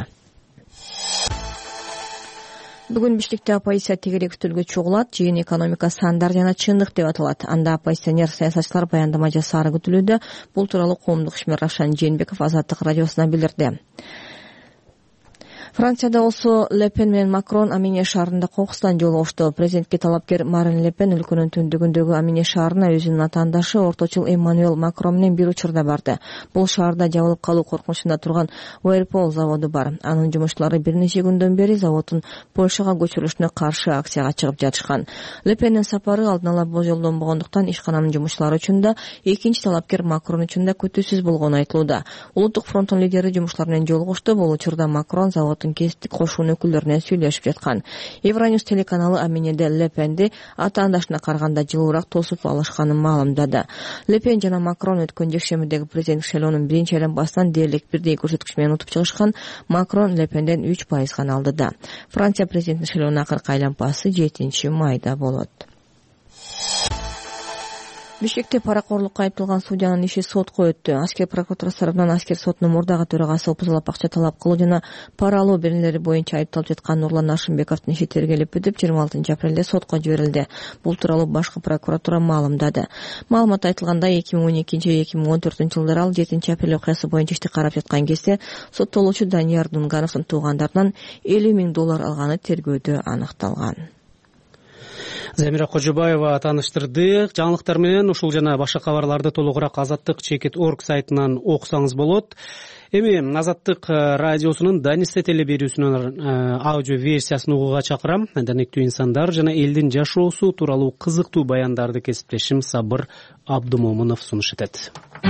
Бүгүн Бишкекте оппозиция тегерек үстөлгө чогулат. Жыйын экономика сандар жана чындык деп аталат. Анда оппозиционер саясатчылар баяндама жасаары күтүлүүдө. Бул тууралуу коомдук ишмер Равшан Жээнбеков Азаттык радиосуна билдирди. Францияда болсо Ле Пен менен Макрон Амине шаарында кокустан жолугушту. Президентке талапкер Марин Ле Пен өлкөнүн түндүгүндөгү Амине шаарына өзүнүн атаандашы орточул Эммануэл Макрон менен бир учурда барды. Бул шаарда жабылып калуу коркунучунда турган Whirlpool заводу бар. Анын жумушчулары бир нече күндөн бери заводдун Польшага көчүрүлүшүнө каршы акцияга чыгып жатышкан. Ле Пендин сапары алдын ала болжолдонбогондуктан ишкананын жумушчулары үчүн да, экинчи талапкер Макрон үчүн да күтүүсүз болгону айтылууда. Улуттук фронттун лидери жумушчулар менен жолугушту. Бул учурда Макрон заводдун кесиптик кошуун өкүлдөрүнө сүйлөшүп жаткан. Евроньюз телеканалы Аминеде Ле Пенди атаандашына караганда жылуураак тосуп алышканын маалымдады. Ле Пен жана Макрон өткөн жекшембидеги президенттик шайлоонун биринчи айланмасынан дээрлик бирдей көрсөткүч менен утуп чыгышкан. Макрон Ле Пенден 3% гана алдыда. Франция президенттик шайлоонун акыркы айланмасы 7 майда болот. Бишкекте паракорлукка айыпталган судьянын иши сотко өттү. Аскер прокуратурасы тарабынан аскер сотунун мурдагы төрагасы опузалап акча талап кылуу жана пара алуу беренелери боюнча айыпталып жаткан Нурлан Ашимбековдун иши тергелип бүтүп 26 апрелде сотко жиберилди. Бул тууралуу башкы прокуратура маалымдады. Маалыматта айтылгандай 2012-2014 жылдары ал 7 апрель окуясы боюнча ишти карап жаткан кезде соттолуучу Данияр Дунгановдун туугандарынан $50,000 алганы тергөөдө аныкталган. Замира Кожобаева тааныштырды. Жаңылыктар менен ушул жана башка кабарларды толугураак Азаттык.org сайтынан окусаңыз болот. Эми Азаттык радиосунун Данисте телеберүүсүнүн аудио версиясын угууга чакырам. Данектүү инсандар жана элдин жашоосу тууралуу кызыктуу баяндарды кесиптешим Сабыр Абдумомунов сунуш этет.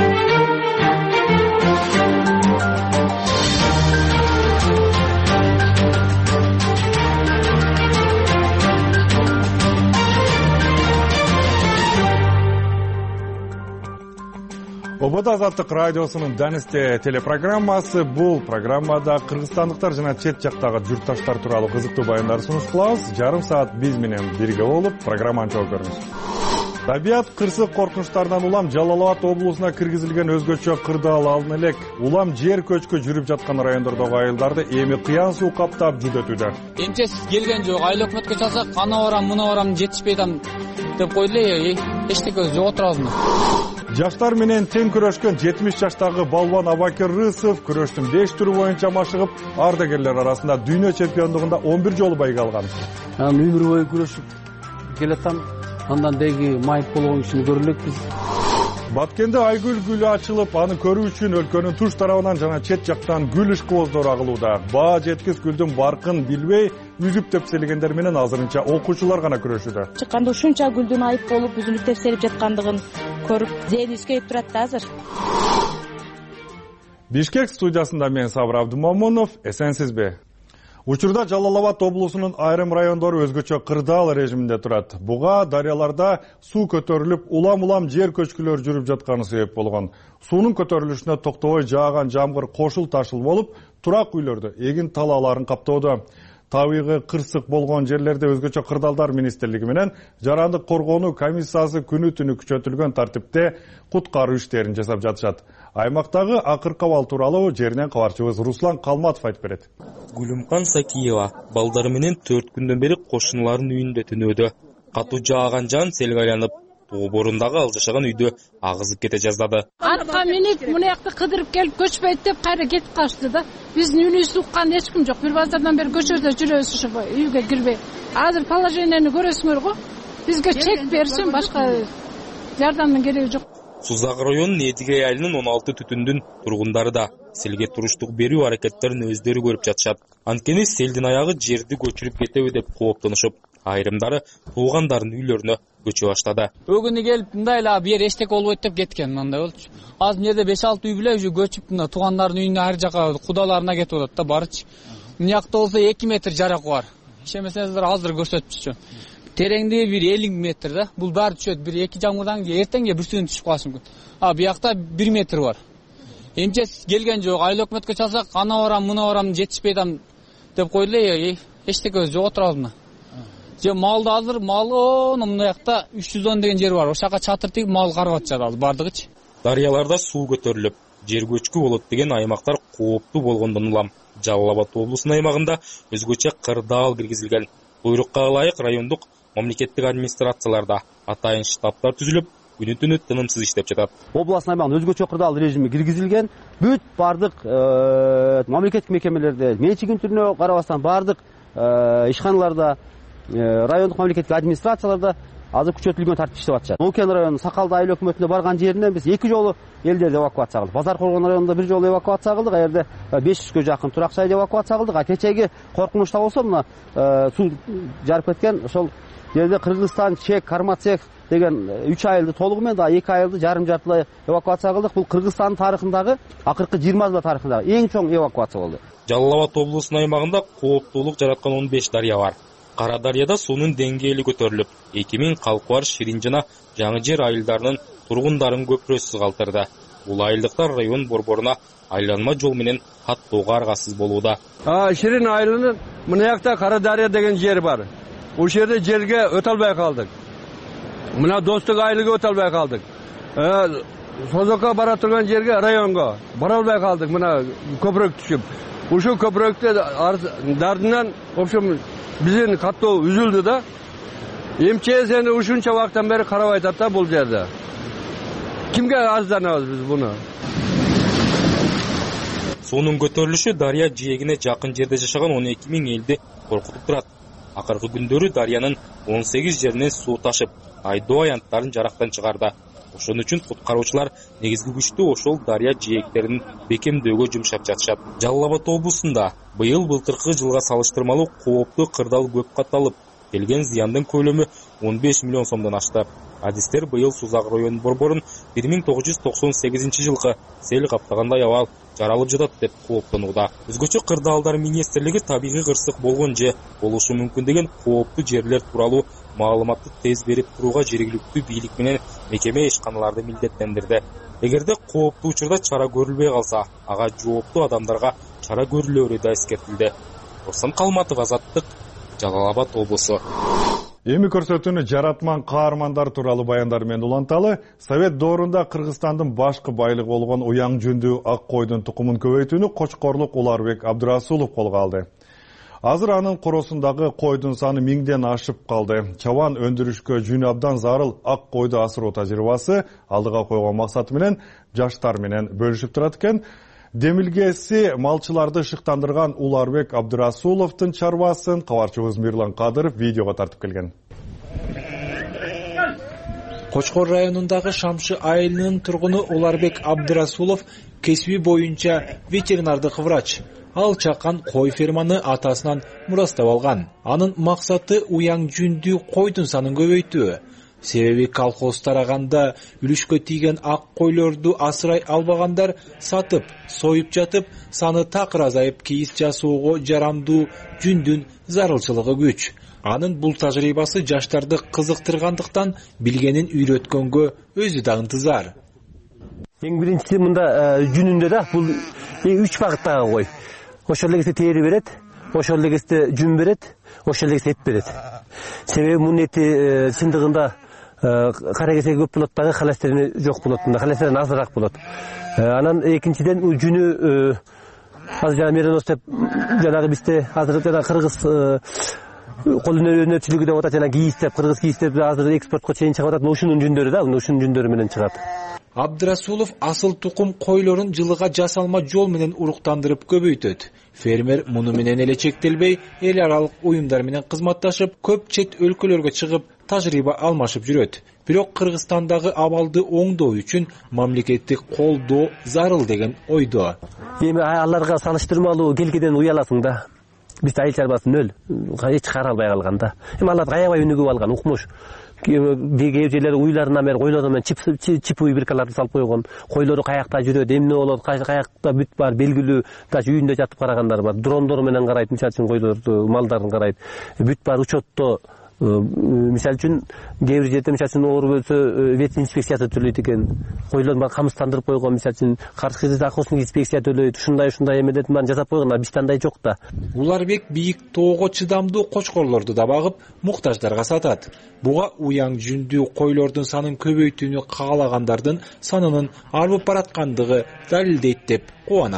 Ободо Азаттык радиосунун Данисте телепрограммасы. Бул программада кыргызстандыктар жана чет жактагы журтташтар тууралуу кызыктуу баяндар сунуш кылабыз. Жарым саат биз менен бирге болуп программаны чогуу көрүңүз. Табият кырсык коркунучтарынан улам Жалал Абад облусуна киргизилген өзгөчө кырдаал алын элек. Улам жер көчкү жүрүп жаткан райондордогу айылдарды эми кыян суу каптап жүдөтүүдө. Эмче сиз келген жок, айыл өкмөткө чалсак, ана барам, мына барам, жетишпей атам деп койду эле, эчтеке жок отурабыз. Жаштар менен тең күрөшкөн 70 жаштагы Балбан Абакер Рысов күрөштүн 5 түрү боюнча машыгып, ардагерлер арасында дүйнө чемпиондугунда 11 жолу байга алган. Өмүр бою күрөшүп келатам. Андан деги майып болгон кишини көрүлөкпүз. Баткенде Айгүл гүлү ачылып, аны көрүү үчүн өлкөнүн туш тарабынан жана чет жактан гүл ишкыбоздору агылууда. Баа жеткис гүлдүн баркын билбей, үзүп тепселегендер менен азырынча окуучулар гана күрөшүүдө. Чыкканда ушунча гүлдүн айып болуп, үзүлүп тепселип жаткандыгын көрүп, зээни искейип турат да азыр. Бишкек студиясында мен Сабыр Абдумомунов, эсенсизби? Учурда Жалал Абад облусунун айрым райондору өзгөчө кырдаал режиминде турат. Буга дарыяларда суу көтөрүлүп, улам жер көчкүлөр жүрүп жатканы себеп болгон. Суунун көтөрүлүшүнө токтобой жааган жамгыр кошул ташыл болуп, турак үйлөрдү, эгин талааларын каптоодо. Табигый кырсык болгон жерлерде өзгөчө кырдаалдар министрлиги менен жарандык коргоонуу комиссиясы күнү түнү күчөтүлгөн тартипте куткаруу иштерин жасап жатышат. Аймактагы акыркы абал тууралуу жеринен кабарчыбыз Руслан Калматов айтып берет. Гүлүмкан Сакиева балдары менен 4 күндөн бери кошуналарынын үйүндө түнөөдө. Катуу жааган жан селге айланып, борундагы ал жашаган үйдө агызып кете жаздады. Атка минип, мына жакта кыдырып келип көчпөйт деп кайра кетип калышты да. Биздин үнүбүздү уккан эч ким жок. Бир базардан бери көчөдө жүрөбүз ушу үйгө кирбей. Азыр положениени көрөсүңөр го. Бизге чек берсин, башка жардамдын кереги жок. Сузак районунун Эдигей айылынын 16 түтүндүн тургундары да селге туруштук берүү аракеттерин өздөрү көрүп жатышат. Анткени селдин аягы жерди көчүрүп кетеби деп кооптонушуп, айрымдары туугандарынын үйлөрүнө көчө баштады. Өгүнү келип мындай эле бир жерде эчтеке болбойт деп кеткен, мындай болчу. Азыр жерде 5-6 үй биле уже көчүп мына туугандарынын үйүнө ар жака кудаларына кетип атат да барычы. Мына жакта болсо 2 метр жараку бар. Ишемесеңиздер азыр көрсөтүпчү. Тереңдиги бир 50 метр да. Бул баары түшөт. Бир 2 жамгырдан эртең бир сүйүн түшүп калышы мүмкүн. Буякта 1 метр бар. Эмче келген жок. Айыл өкмөткө чалсак, ана барам, мына барам, жетишпей атам деп койду эле, эчтеке жок отурабыз. Же малды азыр мына жакта 310 деген жер бар. Ошака чатыр тигип мал карап атышат азыр бардыгычы. Дарыяларда суу көтөрүлүп, жер көчкү болот деген аймактар кооптуу болгондон улам Жалал Абад облусунун аймагында өзгөчө кырдаал киргизилген. Буйрукка ылайык райондук мамлекеттик администрацияларда атайын штабтар түзүлүп, күнү түнү тынымсыз иштеп жатат. Областын аймагында өзгөчө кырдаал режими киргизилген. Бүт бардык мамлекеттик мекемелерде менчигин түрүнө карабастан бардык ишканаларда, райондук мамлекеттик администрацияларда азыр күчөтүлгөн тартип иштеп атышат. Нукен районунун Сакалды айыл өкмөтүнө барган жеринен биз 2 жолу элдерди эвакуация кылдык. Базар Коргон районунда 1 жолу эвакуация кылдык. Аерде 500гө жакын турак жайды эвакуация кылдык. Кечеги коркунучта болсо мына суу жарып кеткен ошол жерде Кыргызстан, Чек, Кармацех деген 3 айылды толугу менен да 2 айылды жарым-жартылай эвакуация кылдык. Бул Кыргызстандын тарыхындагы, акыркы 20 жыл тарыхындагы эң чоң эвакуация болду. Жалал Абад облусунун аймагында кооптуулук жараткан 15 дарыя бар. Кара дарыяда суунун деңгээли көтөрүлүп, 2000 Калкыбар, Ширин жана Жаңы Жер айылдарынын тургундарын көпүрөсүз калтырды. Бул айылдыктар район борборуна айланма жол менен каттоого аргасыз болууда. Ширин айылынын мына жакта Кара дарыя деген жер бар. Ушул жерде жерге өтө албай калдык. Мына Достук айылыга өтө албай калдык. Созокко бара турган жерге, районго бара албай калдык. Мына көпүрөк түшүп. Ушул көпүрөктө дардынан, в общем, биздин каттоо үзүлдү да. МЧС эни ушунча убакыттан бери карабай атат да бул жерде. Кимге арызданабыз биз буну? Суунун көтөрүлүшү дарыя жээгине жакын жерде жашаган 12 000 элди коркутуп турат. Акыркы күндөрү дарыянын 18 жеринен суу ташып, айдоо аянттарын жарактан чыгарды. Ошон үчүн куткаруучулар негизги күчтү ошол дарыя жээктерин бекемдөөгө жумшап жатышат. Жалал Абад облусунда быйыл былтыркы жылга салыштырмалуу кооптуу кырдаал көп катталып, келген зыяндын көлөмү 15 миллион сомдон ашты. Адистер быйыл Сузак район борборун 1998 жылкы сел каптагандай абал жаралып жатат деп кооптонууда. Өзгөчө кырдаалдар министрлиги табигый кырсык болгон же болушу мүмкүн деген кооптуу жерлер тууралуу маалыматты тез берип турууга жергиликтүү бийлик менен мекеме ишканаларды милдеттендирди. Эгерде кооптуу учурда чара көрүлбөй калса, ага жооптуу адамдарга чара көрүлөөрү да эскертилди. Руслан Калматов, Азаттык, Жалал Абад облусу. Эми көрсөтүүнү жаратман каармандар тууралуу баяндар менен уланталы. Совет доорунда Кыргызстандын башкы байлыгы болгон уяң жүндүү ак койдун тукумун көбөйтүүнү Кочкорлук Уларбек Абдырасулов колго алды. Азыр анын коросундагы койдун саны 1000ден ашып калды. Чабан өндүрүшкө жүнү абдан зарыл ак койду асыруу тажрыйбасы алдыга койгон максаты менен жаштар менен бөлүшүп турат экен. Демилгеси малчыларды шыктандырган Уларбек Абдырасуловдун чарбасын кабарчыбыз Мирлан Кадыров видеого тартып келген. Кочкор районундагы Шамшы айылынын тургуну Уларбек Абдырасулов кесиби боюнча ветеринардык врач. Ал чакан кой ферманы атасынан мурастап алган. Анын максаты уяң жүндүү койдун санын көбөйтүү. Себеби колхоз тараганда үлүшкө тийген ак койлорду асырай албагандар сатып, союп жатып, саны такыр азайып кийиз жасоого жарамдуу жүндүн зарылчылыгы күч. Анын бул тажрыйбасы жаштарды кызыктыргандыктан билгенин үйрөткөнгө өзү да ынтызар. Эң биринчиси мында жүнүндө да бул 3 багыттагы кой. Ошол эле кезде тери берет, ошол эле кезде жүн берет, ошол эле кезде эт берет. Себеби мунун эти чындыгында кара кесеги көп болот дагы, холестерини жок болот, мында холестерин азыраак болот. Анан экинчиден жүнү азыр жана меренос деп жанагы бизде азыр жана кыргыз кол өнөрчүлүгү деп атат, жана кийиз деп, кыргыз кийиз деп азыр экспортко чейин чыгып атат. Ушунун жүндөрү да, ушунун жүндөрү менен чыгат. Абдырасулов асыл тукум койлорун жылыга жасалма жол менен уруктандырып көбөйтөт. Фермер муну менен эле чектелбей, эл аралык уюмдар менен кызматташып, көп чет өлкөлөргө чыгып, тажрыйба алмашып жүрөт. Бирок Кыргызстандагы абалды оңдоо үчүн мамлекеттик колдоо зарыл деген ойдо. Эми аларга салыштырмалуу келгеден уяласың да. Бизде айыл чарбасы нөл, эч кара албай калган да. Эми алар аябай өнүгүп алган, укмуш. Кээ жерлер уйларынан бери койлордон менен чип выбиркаларды салып койгон. Койлору каякта жүрөт, эмне болот, каякта бүт бар, белгилүү. Даже үйүндө жатып карагандар бар. Дрондор менен карайт, мисалы үчүн койлорду, малдарын карайт. Бүт бар учетто. Мисалы үчүн кээ бир жерде мисалы үчүн ооруп өлсө вет инспекциясы төлөйт экен. Койлорду бар камсыздандырып койгон, мисалы үчүн каршы охотник инспекция төлөйт. Ушундай эмелердин баарын жасап койгон, бизде андай жок да. Уларбек бийик тоого чыдамдуу кочкорлорду да багып, муктаждарга сатат. Буга уяң жүндүү койлордун санын көбөйтүүнү каалагандардын санынын арбып бараткандыгы далилдейт деп кубанат.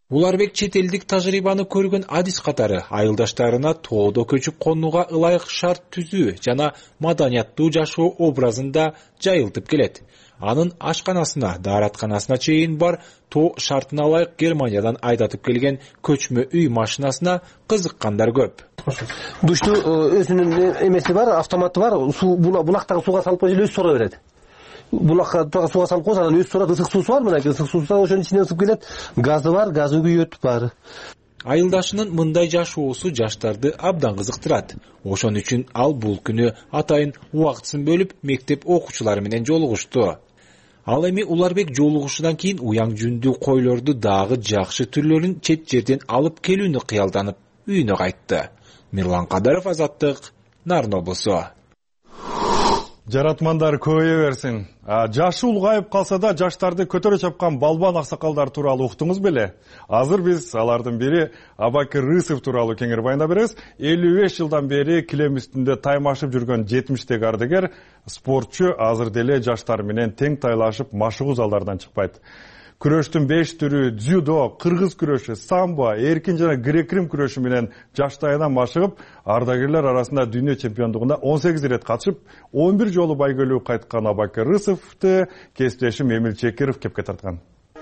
Уларбек чет элдик тажрыйбаны көргөн адис катары айылдаштарына тоодо көчүп конууга ылайык шарт түзүү жана маданияттуу жашоо образында жайылтып келет. Анын ашканасына, дааратканасына чейин бар тоо шартына ылайык Германиядан айдатып келген көчмө үй машинасына кызыккандар көп. Душту өзүнүн эмеси бар, автоматы бар, булактагы сууга салып койсо өзү сора берет. Булакка сууга салып койсо анан өзү сорат, ысык суусу бар, мына ысык суусу ошонун ичинен ысып келет. Газы бар, газы күйөт баары. Айылдашынын мындай жашоосу жаштарды абдан кызыктырат. Ошон үчүн ал бул күнү атайын убактысын бөлүп мектеп окуучулары менен жолугушту. Ал эми Уларбек жолугушудан кийин уяң жүндүү койлорду дагы жакшы түрлөрүн чет жерден алып келүүнү кыялданып үйүнө кайтты. Мирлан Кадаров, Азаттык, Нарын облусу. Жаратмандар көбөйө берсин. Жашы улгайып калса да жаштарды көтөрө чапкан балбан аксакалдар тууралуу уктуңуз беле? Азыр биз алардын бири Абакир Рысов тууралуу кеңири баяндап беребиз. 55 жылдан бери килем үстүндө таймашып жүргөн 70-теги ардагер спортчу азыр деле жаштар менен тең тайлашып машыгуу залдарынан чыкпайт. Күрөштүн 5 түрү дзюдо, кыргыз күрөшү, самбо, эркин жана грек-рим күрөшү менен жаштайынан машыгып, ардагерлер арасында дүйнө чемпиондугуна 18 ирет катышып, 11 жолу байгөлүү кайткан Абакир Рысовду кесиптешим Эмил Чекиров кепке тарткан.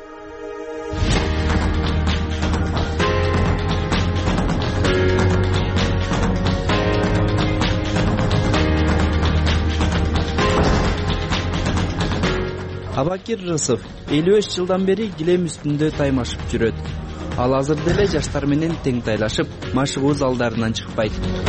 Абакир Рысов 55 жылдан бери килем үстүндө таймашып жүрөт. Ал азыр деле жаштар менен тең тайлашып, машыгуу залдарынан чыкпайт.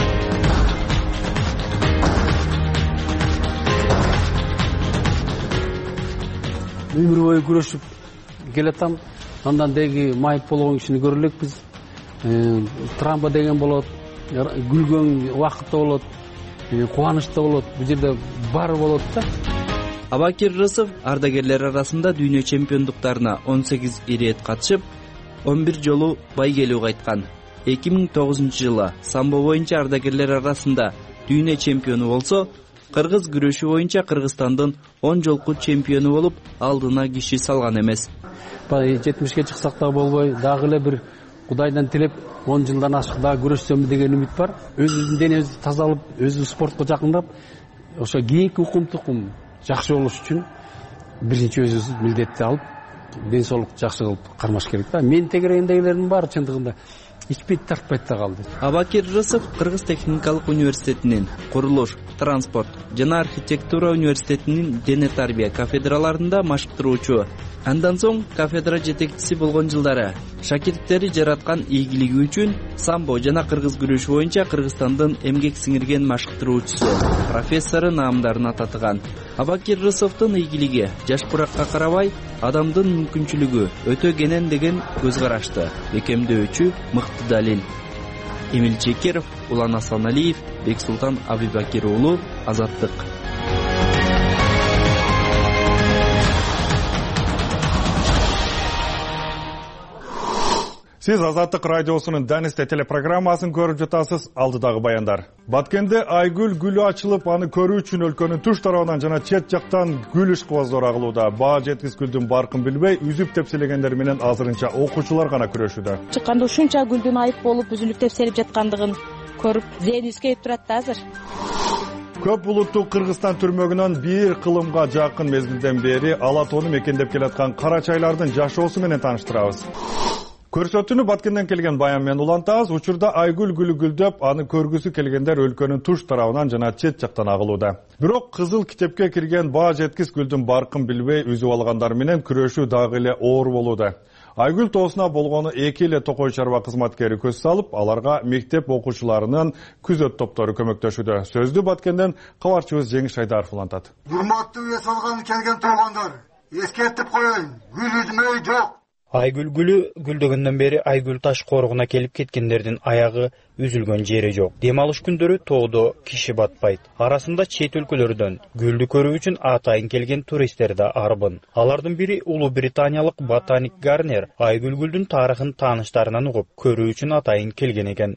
Өмүр бою күрөшүп келатам. Андан деги майып болгон кишини көрө элекпиз. Трамба деген болот, күлгөн убакытта болот, кубанычта болот. Бул жерде баары болот да. Абакир Рысов ардагерлер арасында дүйнө чемпиондуктарына 18 ирет катышып, 11 жолу байгелүү кайткан. 2009 жылы самбо боюнча ардагерлер арасында дүйнө чемпиону болсо, кыргыз күрөшү боюнча Кыргызстандын 10 жолку чемпиону болуп, алдына киши салган эмес. 70-ке чыксак да болбой, дагы эле бир Кудайдан тилеп 10 жылдан ашык дагы күрөшсөм деген үмүт бар. Өзүбүздүн денебизди тазалап, өзү спортко жакындап, ошо кийинки укум-тукум жакшы болуш үчүн биринчи өзүбүз милдетти алып, ден соолук жакшы кылып кармаш керек да. Мен тегерегиндегилердин баары чындыгында ичпейт, тартпайт да калды. Абакир Рысов Кыргыз техникалык университетинин курулуш, транспорт жана архитектура университетинин дене тарбия кафедраларында машыктыруучу. Андан соң кафедра жетекчиси болгон жылдары шакирттери жараткан ийгилиги үчүн самбо жана кыргыз күрөшү боюнча Кыргызстандын эмгек сиңирген машыктыруучусу, профессору наамдарын ататыган. Абакир Рысовдун ийгилиги жаш буракка карабай, адамдын мүмкүнчүлүгү өтө кенен деген көз карашты бекемдөөчү мыкты далил. Эмил Чекиров, Улан Асаналиев, Бексултан Абибакир уулу, Азаттык. Сиз Азаттык радиосунун Данисте телепрограммасын көрүп жатасыз. Алдыдагы баяндар. Баткенде айгүл гүлү ачылып, аны көрүү үчүн өлкөнүн туш тарабынан жана чет жактан гүл ишкыбаздары агылууда. Баа жеткис гүлдүн баркын билбей, үзүп тепселегендер менен азырынча окуучулар гана күрөшүүдө. Чыкканда ушунча гүлдүн айып болуп, үзүлүп тепселип жаткандыгын көрүп, зээнибиз келип турат да азыр. Көп булуттуу Кыргызстан түрмөгүнөн бир кылымга жакын мезгилден бери ала тоону мекендеп келаткан карачайлардын жашоосу менен тааныштырабыз. Көрсөтүүнү Баткенден келген баян менен улантабыз. Учурда айгүл гүлү гүлдөп, аны көргүсү келгендер өлкөнүн туш тарабынан жана чет жактан агылууда. Бирок кызыл китепке кирген баа жеткис гүлдүн баркын билбей үзүп алгандар менен күрөшүү дагы эле оор болууда. Айгүл тоосуна болгону 2 эле токой чарба кызматкери көз салып, аларга мектеп окуучуларынын күзөт топтору көмөктөшүүдө. Сөздү Баткенден кабарчыбыз Жеңиш Айдаров улантат. Урматтуу эс алган келген тургандар, эскертип коеюн, гүл үзмөй жок. Айгүл гүлү гүлдөгөндөн бери Айгүл таш корогуна келип кеткендердин аягы үзүлгөн жери жок. Дем алыш күндөрү тоодо киши батпайт. Арасында чет өлкөлөрдөн гүлдү көрүү үчүн атайын келген туристер да арбын. Алардын бири Улуу Британиялык ботаник Гарнер айгүлгүлдүн тарыхын тааныштарынан угуп, көрүү үчүн атайын келген экен.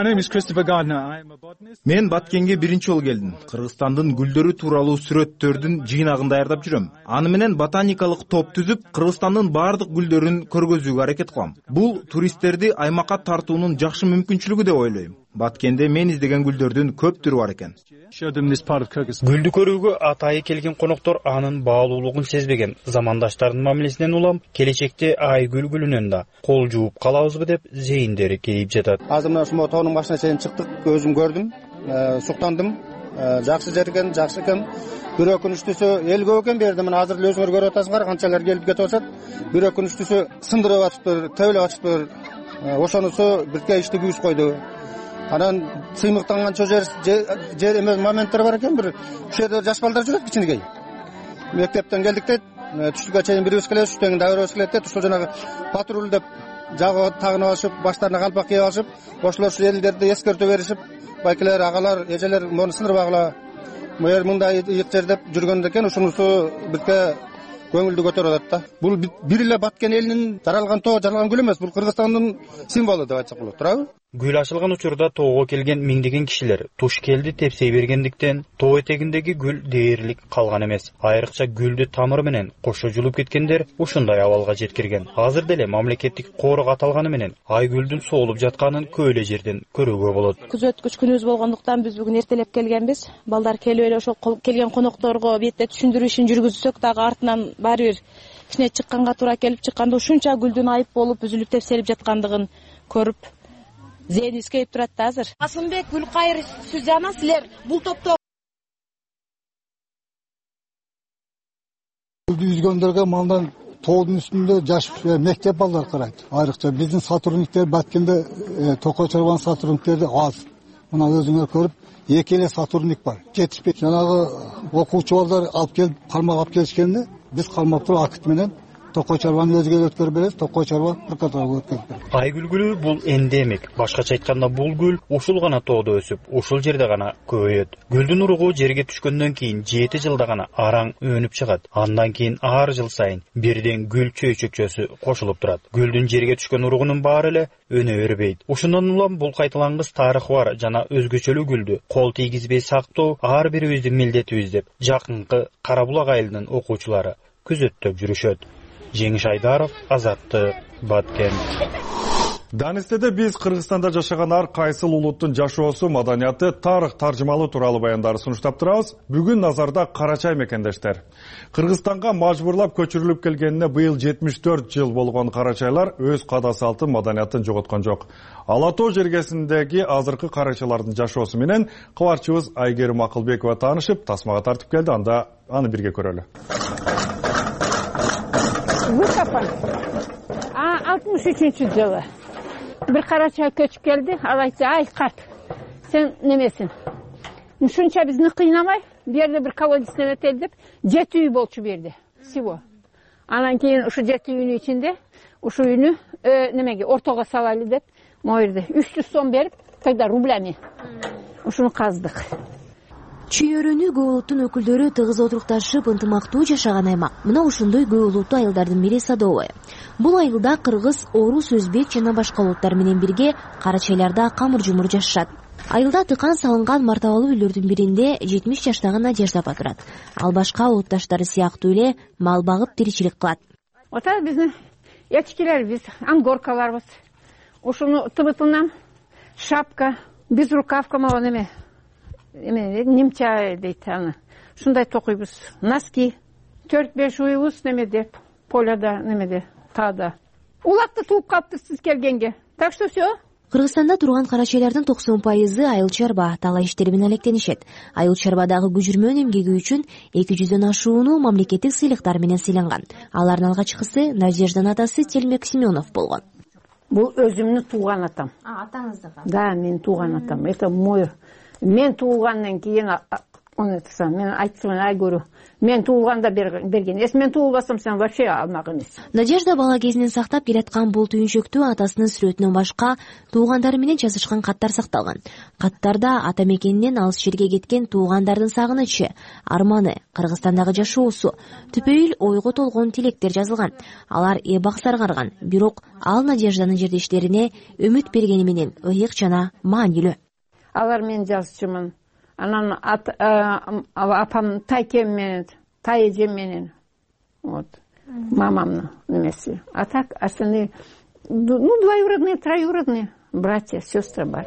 Мен Баткенге биринчи жолу келдим. Кыргызстандын гүлдөрү тууралуу сүрөттөрдүн жыйнагын даярдап жүрөм. Аны менен ботаникалык топ түзүп, Кыргызстандын баардык гүлдөрүн көргөзүүгө аракет кылам. Бул туристтерди аймакка тартуунун жакшы мүмкүнчүлүгү деп ойлойм. Баткенде мен издеген гүлдөрдүн көп түрү бар экен. Гүлдү көрүүгө атайы келген коноктор анын баалуулугун сезбеген. Замандаштардын мамилесинен улам келечекте айгүл гүлүнөн да кол жууп калабызбы деп зейиндери кейип жатат. Азыр мына ушул тоонун башына чейин чыктык, өзүм көрдүм, суктандым. Жакшы жер экен, жакшы экен. Bir өкүнүчтүүсү эл көп экен берди. Мына азыр өзүңөр көрүп атасыңар, канчалар келип кетип атышат. Bir өкүнүчтүүсү сындырып атыптыр, төбөлөп атыптыр. Ошонусу бирке ишти күйүс койду. Анан сыймыктанган жер эмес моменттер бар экен. Бир ушерде жаш балдар жүрөт, кичинекей. Мектептен келдик дейт, түштүккө чейин бирибиз келебиз, түштөн да бирибиз келет дейт. Ушул жанагы патруль деп жагы тагынып алышып, баштарына калпак кийип алышып, ошолор ушу элдерди эскертүү беришип, байкелер, агалар, эжелер муну сындырып агыла. Мыйер мындай ыйык жер деп жүргөн экен, ушунусу бирке көңүлдү көтөрүп атат да. Бул бир эле Баткен элинин жаралган тоо, жаралган гүл эмес, бул Кыргызстандын символу деп айтсак болот, туурабы? Гүл ачылган учурда тоого келген миңдеген кишилер туш келди тепсей бергендиктен тоо этегиндеги гүл дээрлик калган эмес. Айрыкча гүлдү тамыры менен кошо жулуп кеткендер ушундай абалга жеткирген. Азыр деле мамлекеттик корок аталганы менен айгүлдүн соолуп жатканын көп эле жерден көрүүгө болот. Күз өткүч күнүбүз болгондуктан биз бүгүн эртелеп келгенбиз. Балдар келип эле ошол келген конокторго бетте түшүндүрүү ишин жүргүзсөк дагы артынан баары бир кичине чыкканга туура келип чыкканда ушунча гүлдүн айып болуп үзүлүп тепселип жаткандыгын көрүп зээнибиз кейип турат да азыр. Асылбек, Гүлкайыр, сиз жана силер бул топто гүлдү үзгөндөргө мандан тоодун үстүндө жаш мектеп балдар карайт. Айрыкча биздин сотрудниктер Баткенде Токой Чарбан сотрудниктери аз. Мына өзүңөр көрүп, эки эле сотрудник бар. Жетишпейт. Жанагы окуучу балдар алып келип, кармак алып келишкенде биз кармап туруп акыт менен Токой Чарбаны өзгө өткөрүп беребиз, Токой Чарба прокуратурага өткөрүп беребиз. Айгүл гүлү бул эндемик. Башкача айтканда бул гүл ушул гана тоодо өсүп, ушул жерде гана көбөйөт. Гүлдүн уругу жерге түшкөндөн кийин 7 жылда гана араң өнүп чыгат. Андан кийин ар жыл сайын бирден гүл чөйчөкчөсү кошулуп турат. Гүлдүн жерге түшкөн уругунун баары эле өнө бербейт. Ушундан улам бул кайталангыс тарыхы бар жана өзгөчөлүү гүлдү кол тийгизбей сактоо ар бирибиздин милдетибиз деп жакынкы Карабулак айылынын окуучулары күзөттөп жүрүшөт. Жеңиш Айдаров, Азаттык, Баткен. Данистеде биз Кыргызстанда жашаган ар кайсыл улуттун жашоосу, маданияты, тарых таржымалуу тууралуу баяндарды сунуштап турабыз. Бүгүн назарда Карачай мекендештер. Кыргызстанга мажбурлап көчүрүлүп келгенине быйыл 74 жыл болгон карачайлар өз када салтын, маданиятын жоготкон жок. Ала тоо жергесиндеги азыркы карачайлардын жашоосу менен кыбарчыбыз Айгерим Акылбекова таанышып, тасмага тартып келди. Аны бирге көрөлү. Выкопан. 63 жылы. Bir Карачай көчүп келди. Ал айтты, ай карт, сен немесин. Ушунча бизни кыйнамай, бу жерде бир колодецтен өтели деп 7 үй болчу берди. Всего. Анан кийин ушу 7 үйүнүн ичинде ушу үйүнү немеге ортого салайлы деп, моерде 300 сом берип, тогда рублями. Ушуну каздык. Чүйөрөнү көп улуттун өкүлдөрү тыгыз отурукташып ынтымактуу жашаган аймак. Мына ушундай көп улуттуу айылдардын бири Садовое. Бул айылда кыргыз, орус, өзбек жана башка улуттар менен бирге карачайларда камыр-жумур жашашат. Айылда тыкан салынган мартабалуу үйлөрдүн биринде 70 жаштагы Надежда апа турат. Ал башка улутташтары сыяктуу эле мал багып тиричилик кылат. Ота биздин ячкилерибиз, ангоркаларыбыз. Ушуну тыбытынан шапка, безрукавка мала неме. Немча дейт аны. Шундай токуйбуз. Носки. 4-5 уйубуз немеде, поляда немеде, таада. Улакты тууп калыптыр сиз келгенге. Так что всё. Кыргызстанда турган карачайлардын 90% айыл чарба, талай иштери менен алектенишет. Айыл чарбадагы күжүрмөн эмгеги үчүн 200дөн ашууну мамлекеттик сыйлыктар менен сыйланган. Алардын алгачкысы Надежданын атасы Телмек Семенов болгон. Бул өзүмдүн тууган атам. Атаңыздыкы? Да, менин тууган атам. Это мой. Мен туугандан кийин мен айттым, айгөрү мен туулганда берген, мен туулбасам сен вообще алмак эмес. Надежда бала кезинен сактап келаткан бул түйүнчөктү атасынын сүрөтүнөн башка туугандары менен жазышкан каттар сакталган. Каттарда ата мекенинен алыс жерге кеткен туугандардын сагынычы, арманы, Кыргызстандагы жашоосу, түпөйүл ойго толгон тилектер жазылган. Алар эбак саргарган, бирок ал Надежданын жердештерине үмүт бергени менен ыйык жана маанилүү. Алар мен жазчумун. Анан апам тайкем менен, тайэжем менен, вот, мамамның немеси. А так, остальные, двоюродные, троюродные, братья, сестры бар.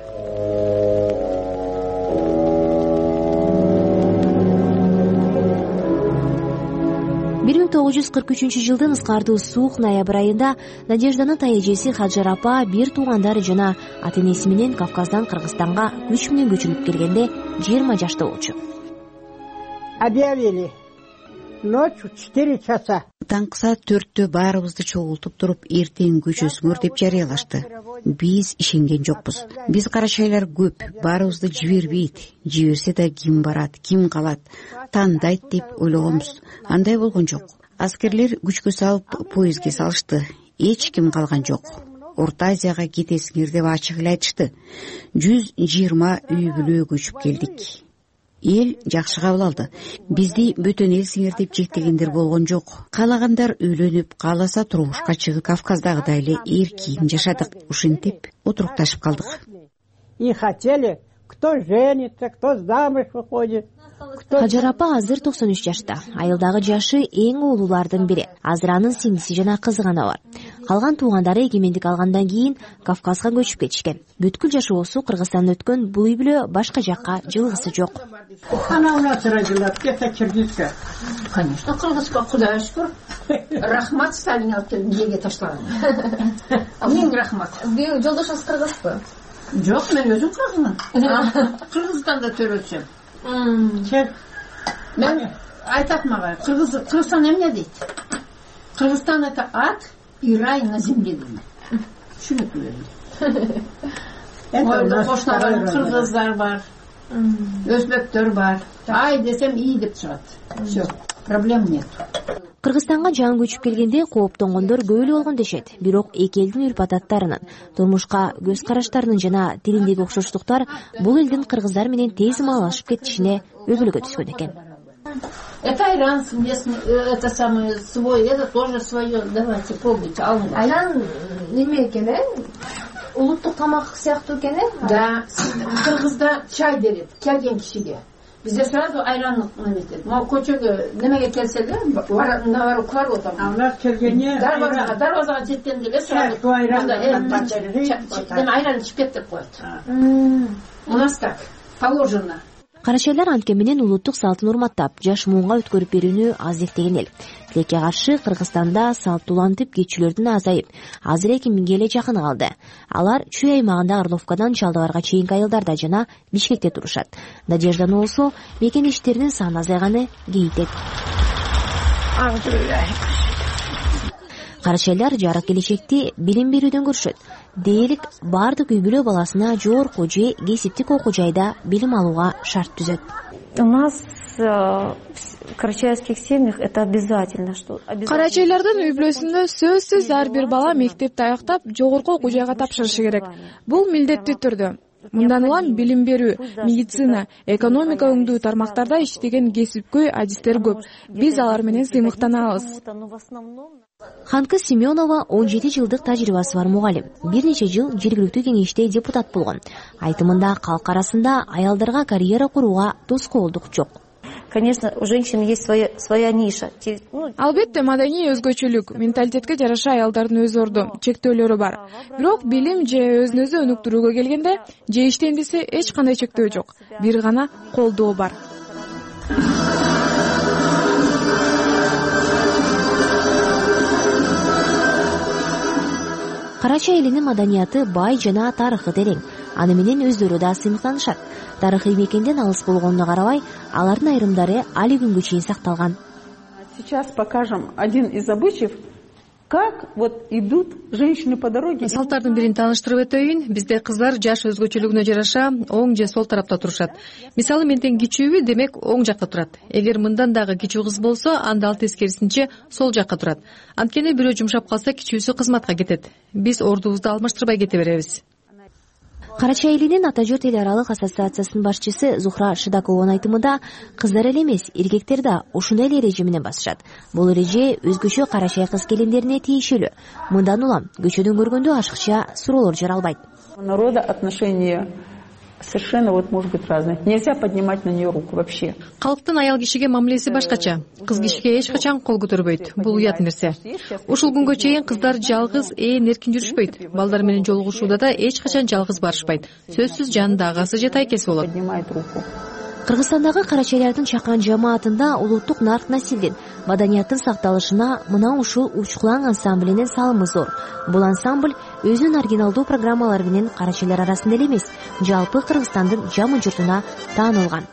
1943 жылдын ыскардуу суук ноябрь айында Надежданын тайэжеси Хаджар апа бир туугандары жана ата энеси менен Кавказдан Кыргызстанга күч менен көчүрүп келгенде 20 жашта болчу. Объявили ночью 4 часа. Таңкы саат 4-тө баарыбызды чогултуп туруп, эртең көчөсүңөр деп жарыялашты. Биз ишенген жокпуз. Биз карачайлар көп, баарыбызды жибербейт. Жиберсе да ким барат, ким калат, тандайт деп ойлогонбуз. Андай болгон жок. Аскерлер күчкө салып поездге салышты. Эч ким калган жок. Орто Азияга кетесиңер деп ачык эле айтышты. 120 үй бүлө көчүп келдик. Эл жакшы кабыл алды. Бизди бөтөн элсиңер деп жектегендер болгон жок. Каалагандар үйлөнүп, кааласа турмушка чыгып, Кавказдагыдай эле эркин жашадык. Ушинтип отурукташып калдык. И хотели, кто женится, кто замуж выходит. Хаджар апа азыр 93 жашта. Айылдагы жашы эң улуулардын бири. Азыр анын сиңдиси жана кызы гана бар. Калган туугандары эгемендик алгандан кийин Кавказга көчүп кетишкен. Бүткүл жашоосу Кыргызстанда өткөн бул үй бүлө башка жакка жылгысы жок. Она у нас родила, где-то Киргизска. Конечно, Кыргызга, Кудайга шүкүр. Рахмат, Сталин алып келди, жерге ташлаган. Миң рахмат. Жолдошуңуз кыргызбы? Жок, мен өзүм кыргызмын. Кыргызстанда төрөлсөм. Мен айтат мага, Кыргызстан эмне дейт? Кыргызстан это ад и рай на земле дейт. Түшүнүктүү. Это кошунаган кыргыздар бар, өзбектер бар. Ай десем ий деп чыгат. Всё, проблем нет. Кыргызстанга жаңы көчүп келгенде кооптонгондор көп эле болгон дешет. Бирок эки элдин үрп адаттарынын, турмушка көз караштарынын жана тилиндеги окшоштуктар бул элдин кыргыздар менен тез маалашып кетишине өбөлгө түшкөн экен. Это айран местный, это самый свой, это тоже свое. Давайте пробуйте. Айран неме экен, улуттук тамак сыяктуу экен, Да, кыргызда чай берет келген кишиге. Bizde sırada ayranlık memleket. Ma köçöge nemege kelseler, navarı kvar otam. Onlar kelgeni darvazaga жеткенде сразу ayran içip ketip koydu. У нас так положено. Карачайлар антке менен улуттук салтын урматтап, жаш муунга өткөрүп берүүнү аздектеген эл. Тилекке каршы Кыргызстанда салттуулантып кетчүлөрдүн азайып, азыр 2000 эле жакын калды. Алар Чүй аймагында Орловкадан Чалдыбарга чейинки айылдарда жана Бишкекте турушат. Надежданы болсо мекендештеринин саны азайганы кейтет. Карачайлар жарык келечекти билим берүүдөн көрүшөт. Дээрлик бардык үй бүлө баласына жогорку же кесиптик окуу жайда билим алууга шарт түзөт. У нас в карачайских семьях это обязательно, что Карачайлардын үй бүлөсүндө сөзсүз ар бир бала мектепти аяктап жогорку окуу жайга тапшырышы керек. Бул милдеттүү түрдө. Мындан улам билим берүү, медицина, экономика өңдүү тармактарда иштеген кесипкөй адистер көп. Биз алар менен сыймыктанабыз. Ханка Семенова 17 жылдык тажрыйбасы бар мугалим. Бир нече жыл жергиликтүү кеңеште депутат болгон. Айтымында калк арасында аялдарга карьера курууга тоскоолдук жок. Конечно, у женщин есть своя ниша. Албетте маданий өзгөчөлүк, менталитетке жараша аялдардын өз орду, чектөөлөрү бар. Бирок билим же өзүн-өзү өнүктүрүүгө келгенде же иштендисе эч кандай чектөө жок. Бир гана колдоо бар. Карачай элинин маданияты бай жана тарыхы терең. Аны менен өздөрү да сыймыктанышат. Тарыхый мекенден алыс болгонуна карабай, алардын айрымдары али күнгө чейин сакталган. Сейчас покажем один из обычаев. Как вот идут женщины по дороге? Салттардын бирин тааныштырып өтөйүн. Бизде кыздар жаш өзгөчөлүгүнө жараша оң же сол тарапта турушат. Мисалы менден кичүүбү, демек оң жакта турат. Эгер мындан дагы кичүү кыз болсо, анда ал тескерисинче сол жакка турат. Анткени бирөө жумшап калса, кичүүсү кызматка кетет. Биз ордубузду алмаштырбай кете беребиз. Карача элинин Ата журт эл аралык ассоциациясынын башчысы Зухра Шыдакованын айтымында, кыздар эле эмес, эркектер да ушундай эле эреже менен басышат. Бул эреже өзгөчө карачай кыз келиндерине тиешелүү. Мындан улам көчөдөн көргөндө ашыкча суроолор жаралбайт. У народа отношение совершенно может быть разное. Нельзя поднимать на нее руку вообще. Калктын аял кишиге мамилеси башкача. Кыз кишиге эч качан кол көтөрбөйт. Бул уят нерсе. Ушул күнгө чейин кыздар жалгыз эркин жүрүшпөйт. Балдар менен жолугушууда да эч качан жалгыз барышпайт. Сөзсүз жанында агасы же тайкеси болот. Кыргызстандагы карачайлардын чакан жамаатында улуттук нарк насилдин, маданияттын сакталышына мына ушул Учкулаң ансамблинин салымы зор. Бул ансамбль өзүнүн оригиналдуу программалары менен карачайлар арасында эле эмес, жалпы Кыргызстандын жаман журтуна таанылган.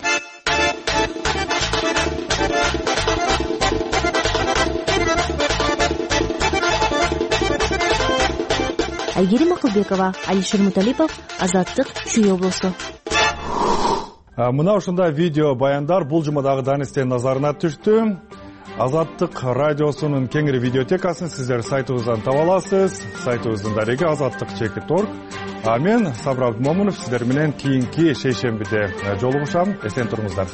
Айгерим Акылбекова, Алишер Муталипов, Азаттык, Чүй облусу. Мына ушундай видео баяндар бул жумадагы данистен назарына түштү. Азаттык радиосунун кеңири видеотекасын сиздер сайтыбыздан таба аласыз. Сайтыбыздын дареги azattik.org. Мен Сабыр Абдымомунов сиздер менен кийинки шейшембиде жолугушам. Эсен туруңуздар.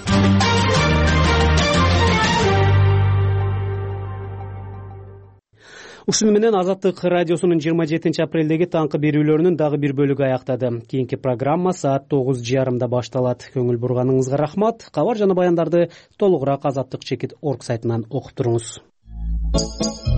Ушуну менен Азаттык радиосунун 27 апрелдеги таңкы берүүлөрүнүн дагы бир бөлүгү аяктады. Кийинки программа саат 9:30 башталат. Көңүл бурганыңызга рахмат. Кабар жана баяндарды толугураак azattik.org сайтынан окуп туруңуз.